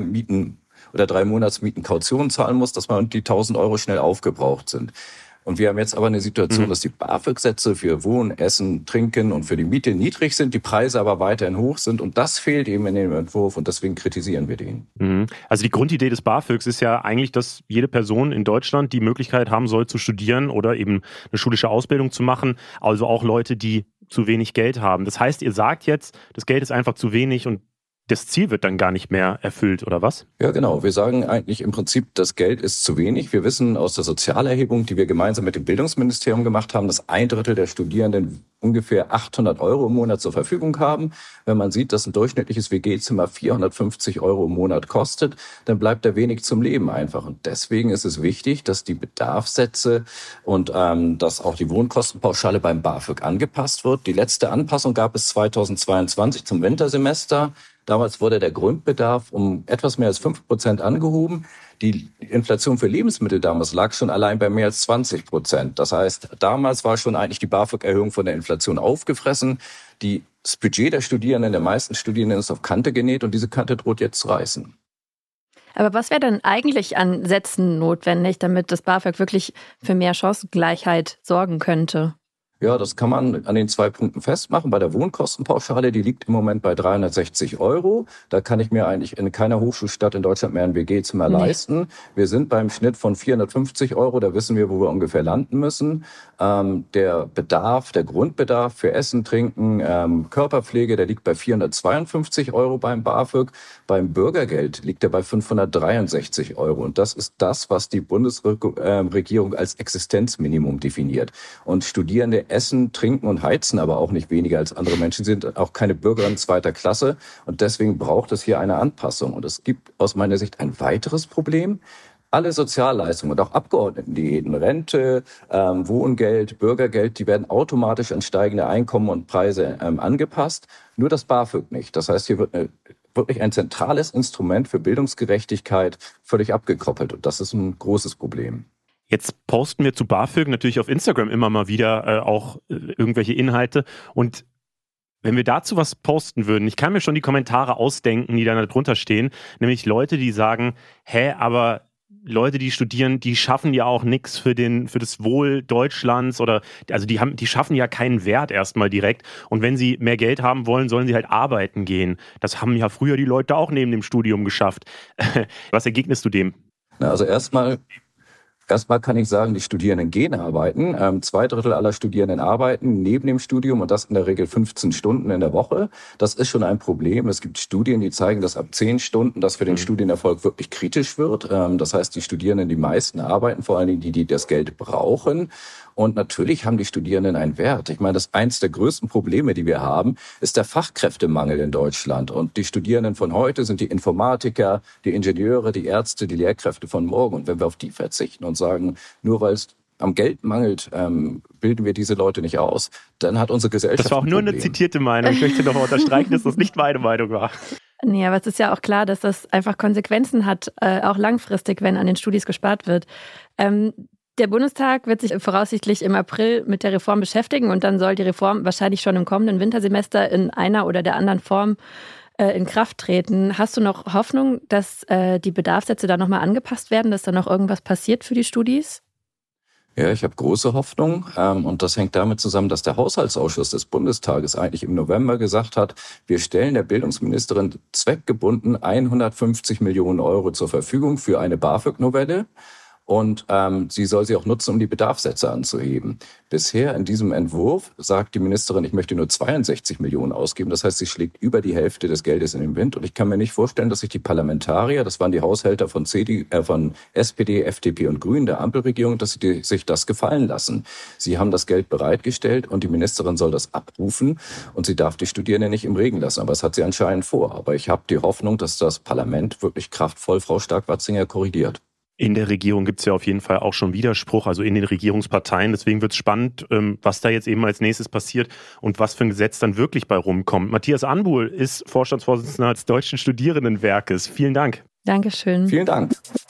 Monatsmieten Kaution zahlen muss, dass man die 1.000 € schnell aufgebraucht sind. Und wir haben jetzt aber eine Situation, dass die BAföG-Sätze für Wohnen, Essen, Trinken und für die Miete niedrig sind, die Preise aber weiterhin hoch sind. Und das fehlt eben in dem Entwurf und deswegen kritisieren wir den. Also die Grundidee des BAföGs ist ja eigentlich, dass jede Person in Deutschland die Möglichkeit haben soll zu studieren oder eben eine schulische Ausbildung zu machen. Also auch Leute, die zu wenig Geld haben. Das heißt, ihr sagt jetzt, das Geld ist einfach zu wenig und das Ziel wird dann gar nicht mehr erfüllt, oder was? Ja, genau. Wir sagen eigentlich im Prinzip, das Geld ist zu wenig. Wir wissen aus der Sozialerhebung, die wir gemeinsam mit dem Bildungsministerium gemacht haben, dass 1/3 der Studierenden ungefähr 800 € im Monat zur Verfügung haben. Wenn man sieht, dass ein durchschnittliches WG-Zimmer 450 € im Monat kostet, dann bleibt da wenig zum Leben einfach. Und deswegen ist es wichtig, dass die Bedarfssätze und dass auch die Wohnkostenpauschale beim BAföG angepasst wird. Die letzte Anpassung gab es 2022 zum Wintersemester. Damals wurde der Grundbedarf um etwas mehr als 5% angehoben. Die Inflation für Lebensmittel damals lag schon allein bei mehr als 20%. Das heißt, damals war schon eigentlich die BAföG-Erhöhung von der Inflation aufgefressen. Das Budget der Studierenden, der meisten Studierenden, ist auf Kante genäht und diese Kante droht jetzt zu reißen. Aber was wäre denn eigentlich an Sätzen notwendig, damit das BAföG wirklich für mehr Chancengleichheit sorgen könnte? Ja, das kann man an den 2 Punkten festmachen. Bei der Wohnkostenpauschale, die liegt im Moment bei 360 €. Da kann ich mir eigentlich in keiner Hochschulstadt in Deutschland mehr ein WG-Zimmer leisten. Wir sind beim Schnitt von 450 €. Da wissen wir, wo wir ungefähr landen müssen. Der Grundbedarf für Essen, Trinken, Körperpflege, der liegt bei 452 € beim BAföG. Beim Bürgergeld liegt er bei 563 €. Und das ist das, was die Bundesregierung als Existenzminimum definiert. Und Studierende Wir essen, trinken und heizen aber auch nicht weniger als andere Menschen. Sie sind auch keine Bürgerinnen zweiter Klasse. Und deswegen braucht es hier eine Anpassung. Und es gibt aus meiner Sicht ein weiteres Problem. Alle Sozialleistungen und auch Abgeordnetendiäten, Rente, Wohngeld, Bürgergeld, die werden automatisch an steigende Einkommen und Preise angepasst. Nur das BAföG nicht. Das heißt, hier wird wirklich ein zentrales Instrument für Bildungsgerechtigkeit völlig abgekoppelt. Und das ist ein großes Problem. Jetzt posten wir zu BAföG natürlich auf Instagram immer mal wieder auch irgendwelche Inhalte. Und wenn wir dazu was posten würden, ich kann mir schon die Kommentare ausdenken, die dann da drunter stehen, nämlich Leute, die sagen, aber Leute, die studieren, die schaffen ja auch nichts für das Wohl Deutschlands oder also die schaffen ja keinen Wert erstmal direkt. Und wenn sie mehr Geld haben wollen, sollen sie halt arbeiten gehen. Das haben ja früher die Leute auch neben dem Studium geschafft. Was ergegnest du dem? Also erstmal kann ich sagen, die Studierenden gehen arbeiten. 2/3 aller Studierenden arbeiten neben dem Studium und das in der Regel 15 Stunden in der Woche. Das ist schon ein Problem. Es gibt Studien, die zeigen, dass ab 10 Stunden das für den Studienerfolg wirklich kritisch wird. Das heißt, die Studierenden, die meisten arbeiten, vor allen Dingen die das Geld brauchen. Und natürlich haben die Studierenden einen Wert. Ich meine, eins der größten Probleme, die wir haben, ist der Fachkräftemangel in Deutschland. Und die Studierenden von heute sind die Informatiker, die Ingenieure, die Ärzte, die Lehrkräfte von morgen. Und wenn wir auf die verzichten und sagen, nur weil es am Geld mangelt, bilden wir diese Leute nicht aus, dann hat unsere Gesellschaft Das war auch nur eine zitierte Meinung. Ich möchte noch mal unterstreichen, dass das nicht meine Meinung war. Nee, aber es ist ja auch klar, dass das einfach Konsequenzen hat, auch langfristig, wenn an den Studis gespart wird. Der Bundestag wird sich voraussichtlich im April mit der Reform beschäftigen und dann soll die Reform wahrscheinlich schon im kommenden Wintersemester in einer oder der anderen Form in Kraft treten. Hast du noch Hoffnung, dass die Bedarfssätze da nochmal angepasst werden, dass da noch irgendwas passiert für die Studis? Ja, ich habe große Hoffnung und das hängt damit zusammen, dass der Haushaltsausschuss des Bundestages eigentlich im November gesagt hat, wir stellen der Bildungsministerin zweckgebunden 150 Millionen Euro zur Verfügung für eine BAföG-Novelle. Und sie soll sie auch nutzen, um die Bedarfssätze anzuheben. Bisher in diesem Entwurf sagt die Ministerin, ich möchte nur 62 Millionen ausgeben. Das heißt, sie schlägt über die Hälfte des Geldes in den Wind. Und ich kann mir nicht vorstellen, dass sich die Parlamentarier, das waren die Haushälter von SPD, FDP und Grünen der Ampelregierung, dass sie sich das gefallen lassen. Sie haben das Geld bereitgestellt und die Ministerin soll das abrufen. Und sie darf die Studierenden nicht im Regen lassen. Aber das hat sie anscheinend vor. Aber ich habe die Hoffnung, dass das Parlament wirklich kraftvoll Frau Stark-Watzinger korrigiert. In der Regierung gibt es ja auf jeden Fall auch schon Widerspruch, also in den Regierungsparteien. Deswegen wird es spannend, was da jetzt eben als nächstes passiert und was für ein Gesetz dann wirklich bei rumkommt. Matthias Anbuhl ist Vorstandsvorsitzender des Deutschen Studierendenwerkes. Vielen Dank. Dankeschön. Vielen Dank.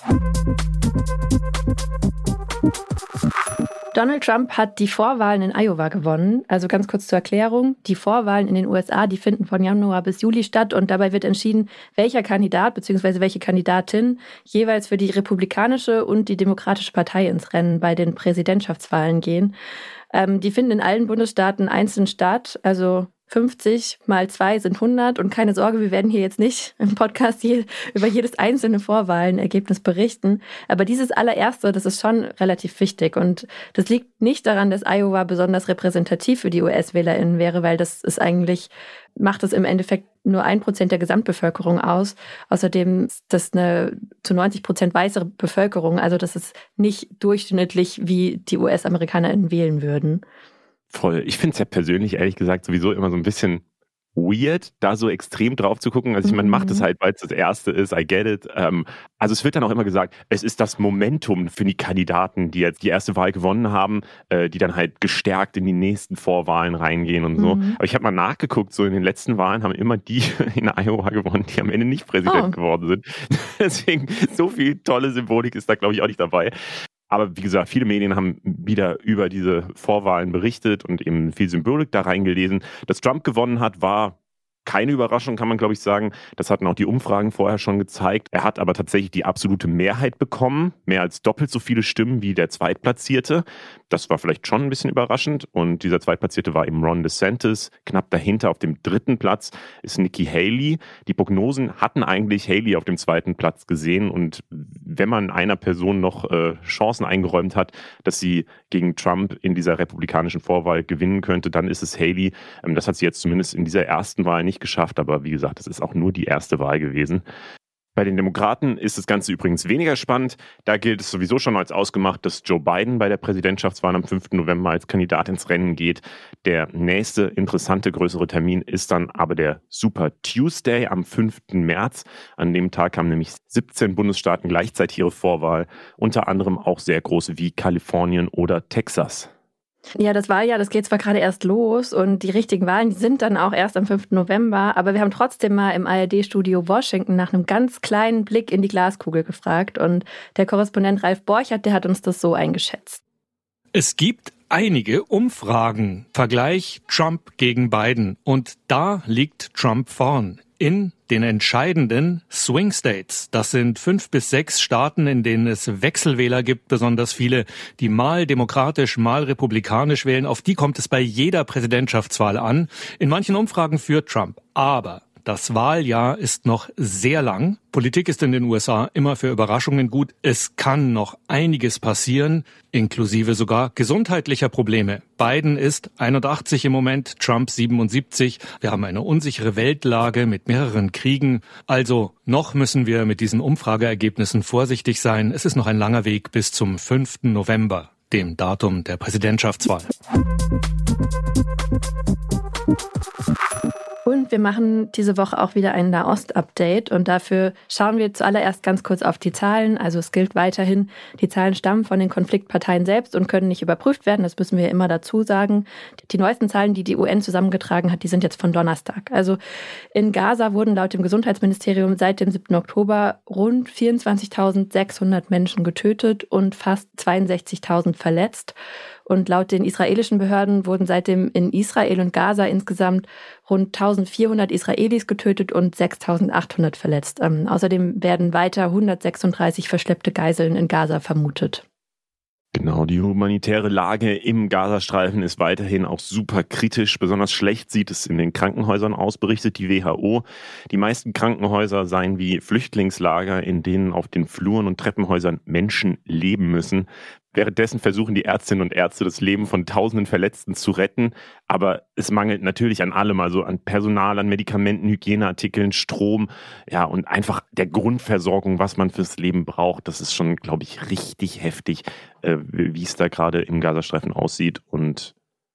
Donald Trump hat die Vorwahlen in Iowa gewonnen. Also ganz kurz zur Erklärung. Die Vorwahlen in den USA, die finden von Januar bis Juli statt und dabei wird entschieden, welcher Kandidat bzw. welche Kandidatin jeweils für die Republikanische und die Demokratische Partei ins Rennen bei den Präsidentschaftswahlen gehen. Die finden in allen Bundesstaaten einzeln statt, also 50 mal 2 sind 100 und keine Sorge, wir werden hier jetzt nicht im Podcast über jedes einzelne Vorwahlenergebnis berichten, aber dieses allererste, das ist schon relativ wichtig und das liegt nicht daran, dass Iowa besonders repräsentativ für die US-WählerInnen wäre, weil das ist eigentlich, macht es im Endeffekt nur 1% der Gesamtbevölkerung aus. Außerdem ist das eine zu 90% weiße Bevölkerung, also das ist nicht durchschnittlich, wie die US-AmerikanerInnen wählen würden. Voll. Ich finde es ja persönlich, ehrlich gesagt, sowieso immer so ein bisschen weird, da so extrem drauf zu gucken. Also man macht es halt, weil es das Erste ist, I get it. Also es wird dann auch immer gesagt, es ist das Momentum für die Kandidaten, die jetzt die erste Wahl gewonnen haben, die dann halt gestärkt in die nächsten Vorwahlen reingehen und so. Aber ich habe mal nachgeguckt, so in den letzten Wahlen haben immer die in Iowa gewonnen, die am Ende nicht Präsident geworden sind. Deswegen, so viel tolle Symbolik ist da, glaube ich, auch nicht dabei. Aber wie gesagt, viele Medien haben wieder über diese Vorwahlen berichtet und eben viel Symbolik da reingelesen. Dass Trump gewonnen hat, war keine Überraschung, kann man, glaube ich, sagen. Das hatten auch die Umfragen vorher schon gezeigt. Er hat aber tatsächlich die absolute Mehrheit bekommen. Mehr als doppelt so viele Stimmen wie der Zweitplatzierte. Das war vielleicht schon ein bisschen überraschend. Und dieser Zweitplatzierte war eben Ron DeSantis. Knapp dahinter auf dem 3. Platz ist Nikki Haley. Die Prognosen hatten eigentlich Haley auf dem 2. Platz gesehen. Und wenn man einer Person noch Chancen eingeräumt hat, dass sie gegen Trump in dieser republikanischen Vorwahl gewinnen könnte, dann ist es Haley. Das hat sie jetzt zumindest in dieser ersten Wahl nicht geschafft, aber wie gesagt, das ist auch nur die erste Wahl gewesen. Bei den Demokraten ist das Ganze übrigens weniger spannend. Da gilt es sowieso schon als ausgemacht, dass Joe Biden bei der Präsidentschaftswahl am 5. November als Kandidat ins Rennen geht. Der nächste interessante größere Termin ist dann aber der Super Tuesday am 5. März. An dem Tag haben nämlich 17 Bundesstaaten gleichzeitig ihre Vorwahl, unter anderem auch sehr große wie Kalifornien oder Texas. Ja, das Wahljahr, das geht zwar gerade erst los und die richtigen Wahlen, die sind dann auch erst am 5. November, aber wir haben trotzdem mal im ARD-Studio Washington nach einem ganz kleinen Blick in die Glaskugel gefragt und der Korrespondent Ralf Borchert, der hat uns das so eingeschätzt. Es gibt einige Umfragen. Vergleich Trump gegen Biden und da liegt Trump vorn. In den entscheidenden Swing States. Das sind 5 bis 6 Staaten, in denen es Wechselwähler gibt, besonders viele, die mal demokratisch, mal republikanisch wählen. Auf die kommt es bei jeder Präsidentschaftswahl an. In manchen Umfragen führt Trump. Aber das Wahljahr ist noch sehr lang. Politik ist in den USA immer für Überraschungen gut. Es kann noch einiges passieren, inklusive sogar gesundheitlicher Probleme. Biden ist 81 im Moment, Trump 77. Wir haben eine unsichere Weltlage mit mehreren Kriegen. Also noch müssen wir mit diesen Umfrageergebnissen vorsichtig sein. Es ist noch ein langer Weg bis zum 5. November, dem Datum der Präsidentschaftswahl. Und wir machen diese Woche auch wieder ein Nahost-Update und dafür schauen wir zuallererst ganz kurz auf die Zahlen. Also es gilt weiterhin, die Zahlen stammen von den Konfliktparteien selbst und können nicht überprüft werden, das müssen wir immer dazu sagen. Die neuesten Zahlen, die die UN zusammengetragen hat, die sind jetzt von Donnerstag. Also in Gaza wurden laut dem Gesundheitsministerium seit dem 7. Oktober rund 24.600 Menschen getötet und fast 62.000 verletzt. Und laut den israelischen Behörden wurden seitdem in Israel und Gaza insgesamt rund 1.400 Israelis getötet und 6.800 verletzt. Außerdem werden weiter 136 verschleppte Geiseln in Gaza vermutet. Genau, die humanitäre Lage im Gazastreifen ist weiterhin auch super kritisch. Besonders schlecht sieht es in den Krankenhäusern aus, berichtet die WHO. Die meisten Krankenhäuser seien wie Flüchtlingslager, in denen auf den Fluren und Treppenhäusern Menschen leben müssen. Währenddessen versuchen die Ärztinnen und Ärzte, das Leben von tausenden Verletzten zu retten. Aber es mangelt natürlich an allem, also an Personal, an Medikamenten, Hygieneartikeln, Strom, ja, und einfach der Grundversorgung, was man fürs Leben braucht. Das ist schon, glaube ich, richtig heftig, wie es da gerade im Gazastreifen aussieht. Und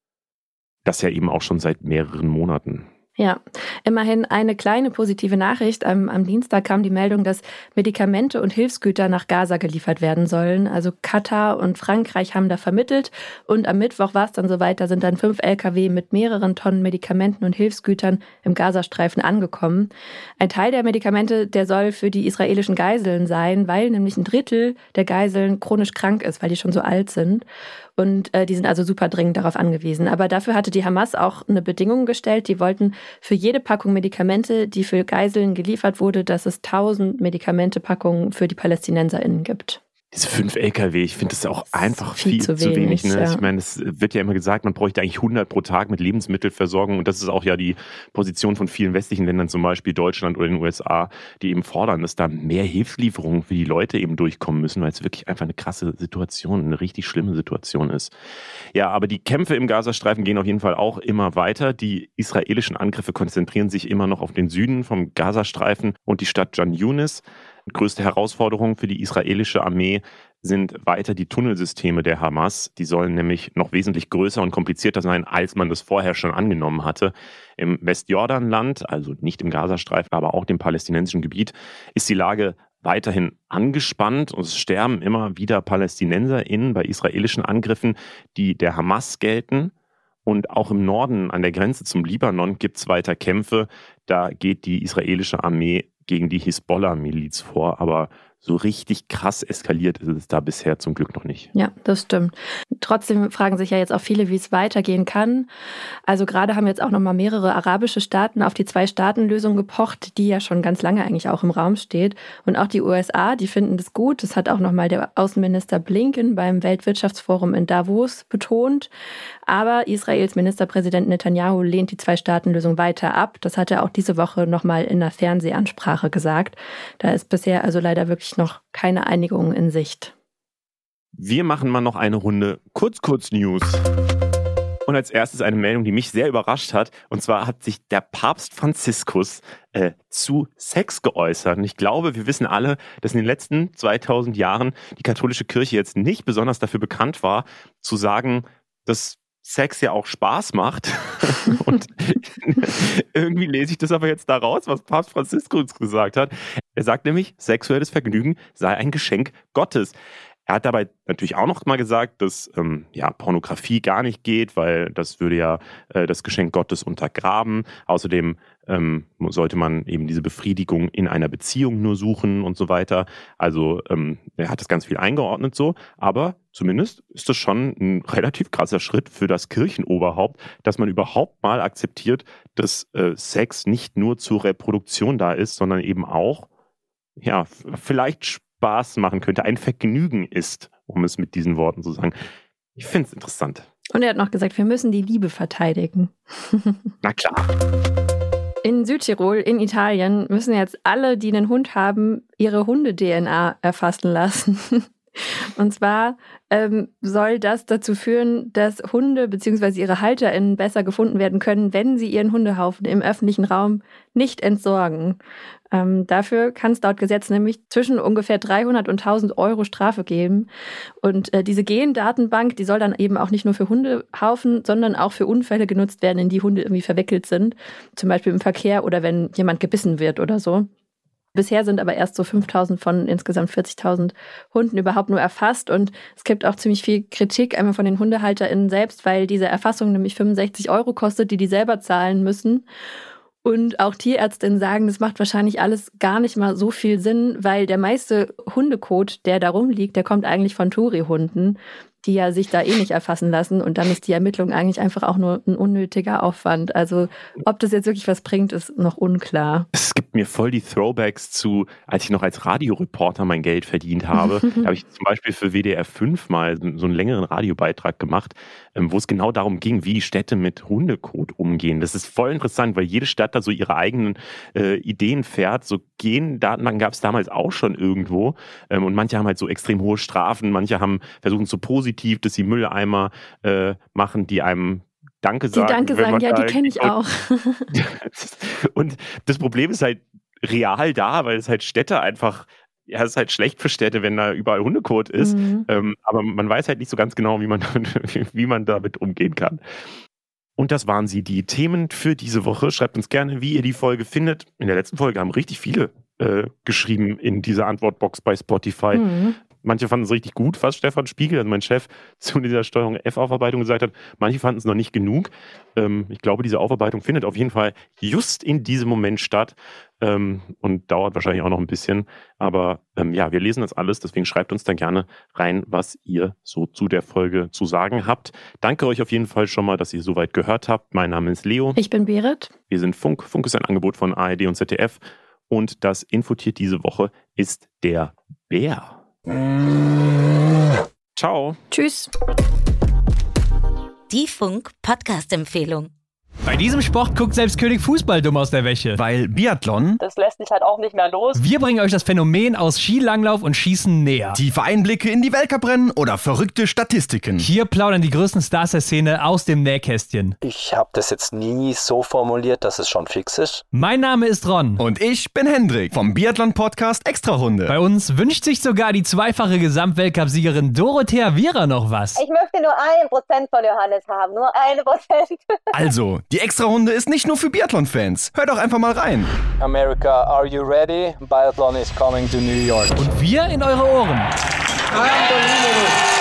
das ja eben auch schon seit mehreren Monaten. Ja, immerhin eine kleine positive Nachricht. Am Dienstag kam die Meldung, dass Medikamente und Hilfsgüter nach Gaza geliefert werden sollen. Also Katar und Frankreich haben da vermittelt. Und am Mittwoch war es dann soweit, da sind dann 5 LKW mit mehreren Tonnen Medikamenten und Hilfsgütern im Gazastreifen angekommen. Ein Teil der Medikamente, der soll für die israelischen Geiseln sein, weil nämlich ein Drittel der Geiseln chronisch krank ist, weil die schon so alt sind. Und die sind also super dringend darauf angewiesen. Aber dafür hatte die Hamas auch eine Bedingung gestellt. Die wollten für jede Packung Medikamente, die für Geiseln geliefert wurde, dass es 1000 Medikamentepackungen für die PalästinenserInnen gibt. Diese 5 LKW, ich finde das auch einfach viel zu wenig. Ne? Ja. Ich meine, es wird ja immer gesagt, man bräuchte eigentlich 100 pro Tag mit Lebensmittelversorgung. Und das ist auch ja die Position von vielen westlichen Ländern, zum Beispiel Deutschland oder den USA, die eben fordern, dass da mehr Hilfslieferungen für die Leute eben durchkommen müssen, weil es wirklich einfach eine krasse Situation, eine richtig schlimme Situation ist. Ja, aber die Kämpfe im Gazastreifen gehen auf jeden Fall auch immer weiter. Die israelischen Angriffe konzentrieren sich immer noch auf den Süden vom Gazastreifen und die Stadt Khan Yunis. Größte Herausforderung für die israelische Armee sind weiter die Tunnelsysteme der Hamas. Die sollen nämlich noch wesentlich größer und komplizierter sein, als man das vorher schon angenommen hatte. Im Westjordanland, also nicht im Gazastreifen, aber auch dem palästinensischen Gebiet, ist die Lage weiterhin angespannt und es sterben immer wieder PalästinenserInnen bei israelischen Angriffen, die der Hamas gelten. Und auch im Norden an der Grenze zum Libanon gibt es weiter Kämpfe. Da geht die israelische Armee gegen die Hisbollah-Miliz vor, aber so richtig krass eskaliert ist es da bisher zum Glück noch nicht. Ja, das stimmt. Trotzdem fragen sich ja jetzt auch viele, wie es weitergehen kann. Also gerade haben jetzt auch noch mal mehrere arabische Staaten auf die 2-Staaten-Lösung gepocht, die ja schon ganz lange eigentlich auch im Raum steht. Und auch die USA, die finden das gut. Das hat auch noch mal der Außenminister Blinken beim Weltwirtschaftsforum in Davos betont. Aber Israels Ministerpräsident Netanyahu lehnt die 2-Staaten-Lösung weiter ab. Das hat er auch diese Woche noch mal in einer Fernsehansprache gesagt. Da ist bisher also leider wirklich noch keine Einigung in Sicht. Wir machen mal noch eine Runde Kurz-News. Und als erstes eine Meldung, die mich sehr überrascht hat. Und zwar hat sich der Papst Franziskus zu Sex geäußert. Und ich glaube, wir wissen alle, dass in den letzten 2000 Jahren die katholische Kirche jetzt nicht besonders dafür bekannt war, zu sagen, dass Sex ja auch Spaß macht. Und irgendwie lese ich das aber jetzt da raus, was Papst Franziskus gesagt hat. Er sagt nämlich, sexuelles Vergnügen sei ein Geschenk Gottes. Er hat dabei natürlich auch noch mal gesagt, dass Pornografie gar nicht geht, weil das würde ja das Geschenk Gottes untergraben. Außerdem sollte man eben diese Befriedigung in einer Beziehung nur suchen und so weiter. Also er hat das ganz viel eingeordnet so, aber zumindest ist das schon ein relativ krasser Schritt für das Kirchenoberhaupt, dass man überhaupt mal akzeptiert, dass Sex nicht nur zur Reproduktion da ist, sondern eben auch vielleicht Spaß machen könnte, ein Vergnügen ist, um es mit diesen Worten zu sagen. Ich finde es interessant. Und er hat noch gesagt, wir müssen die Liebe verteidigen. Na klar. In Südtirol, in Italien, müssen jetzt alle, die einen Hund haben, ihre Hunde-DNA erfassen lassen. Und zwar soll das dazu führen, dass Hunde bzw. ihre HalterInnen besser gefunden werden können, wenn sie ihren Hundehaufen im öffentlichen Raum nicht entsorgen. Dafür kann es laut Gesetz nämlich zwischen ungefähr 300 und 1.000 Euro Strafe geben. Und diese Gendatenbank, die soll dann eben auch nicht nur für Hundehaufen, sondern auch für Unfälle genutzt werden, in die Hunde irgendwie verwickelt sind. Zum Beispiel im Verkehr oder wenn jemand gebissen wird oder so. Bisher sind aber erst so 5.000 von insgesamt 40.000 Hunden überhaupt nur erfasst. Und es gibt auch ziemlich viel Kritik einmal von den HundehalterInnen selbst, weil diese Erfassung nämlich 65 Euro kostet, die selber zahlen müssen. Und auch Tierärztinnen sagen, das macht wahrscheinlich alles gar nicht mal so viel Sinn, weil der meiste Hundekot, der da rumliegt, der kommt eigentlich von Touri-Hunden, die ja sich da nicht erfassen lassen. Und dann ist die Ermittlung eigentlich einfach auch nur ein unnötiger Aufwand. Also ob das jetzt wirklich was bringt, ist noch unklar. Es gibt mir voll die Throwbacks zu, als ich noch als Radioreporter mein Geld verdient habe. Da habe ich zum Beispiel für WDR 5 mal so einen längeren Radiobeitrag gemacht, wo es genau darum ging, wie Städte mit Hundekot umgehen. Das ist voll interessant, weil jede Stadt da so ihre eigenen Ideen fährt. So Gendatenbanken gab es damals auch schon irgendwo. Und manche haben halt so extrem hohe Strafen, manche haben versuchen so positiv, dass sie Mülleimer machen, die einem Danke sagen. Die Danke sagen, ja, die kenne ich auch. Und das Problem ist halt real da, weil es halt Städte einfach, ja, es ist halt schlecht für Städte, wenn da überall Hundekot ist. Aber man weiß halt nicht so ganz genau, wie man damit umgehen kann. Und das waren sie, die Themen für diese Woche. Schreibt uns gerne, wie ihr die Folge findet. In der letzten Folge haben richtig viele geschrieben in dieser Antwortbox bei Spotify. Manche fanden es richtig gut, was Stefan Spiegel, also mein Chef, zu dieser Steuerung F-Aufarbeitung gesagt hat. Manche fanden es noch nicht genug. Ich glaube, diese Aufarbeitung findet auf jeden Fall just in diesem Moment statt und dauert wahrscheinlich auch noch ein bisschen. Aber wir lesen das alles, deswegen schreibt uns da gerne rein, was ihr so zu der Folge zu sagen habt. Danke euch auf jeden Fall schon mal, dass ihr soweit gehört habt. Mein Name ist Leo. Ich bin Berit. Wir sind Funk. Funk ist ein Angebot von ARD und ZDF. Und das Infotier diese Woche ist der Bär. Ciao. Tschüss. Die Funk-Podcast-Empfehlung. Bei diesem Sport guckt selbst König Fußball dumm aus der Wäsche. Weil Biathlon, das lässt sich halt auch nicht mehr los. Wir bringen euch das Phänomen aus Skilanglauf und Schießen näher. Tiefe Einblicke in die Weltcuprennen oder verrückte Statistiken. Hier plaudern die größten Stars der Szene aus dem Nähkästchen. Ich habe das jetzt nie so formuliert, dass es schon fix ist. Mein Name ist Ron. Und ich bin Hendrik vom Biathlon-Podcast Extrarunde. Bei uns wünscht sich sogar die zweifache Gesamtweltcup-Siegerin Dorothea Viera noch was. Ich möchte nur 1% von Johannes haben, nur 1%. Also, die Extrarunde ist nicht nur für Biathlon-Fans. Hört doch einfach mal rein. America, are you ready? Biathlon is coming to New York. Und wir in eure Ohren. Unbelievable.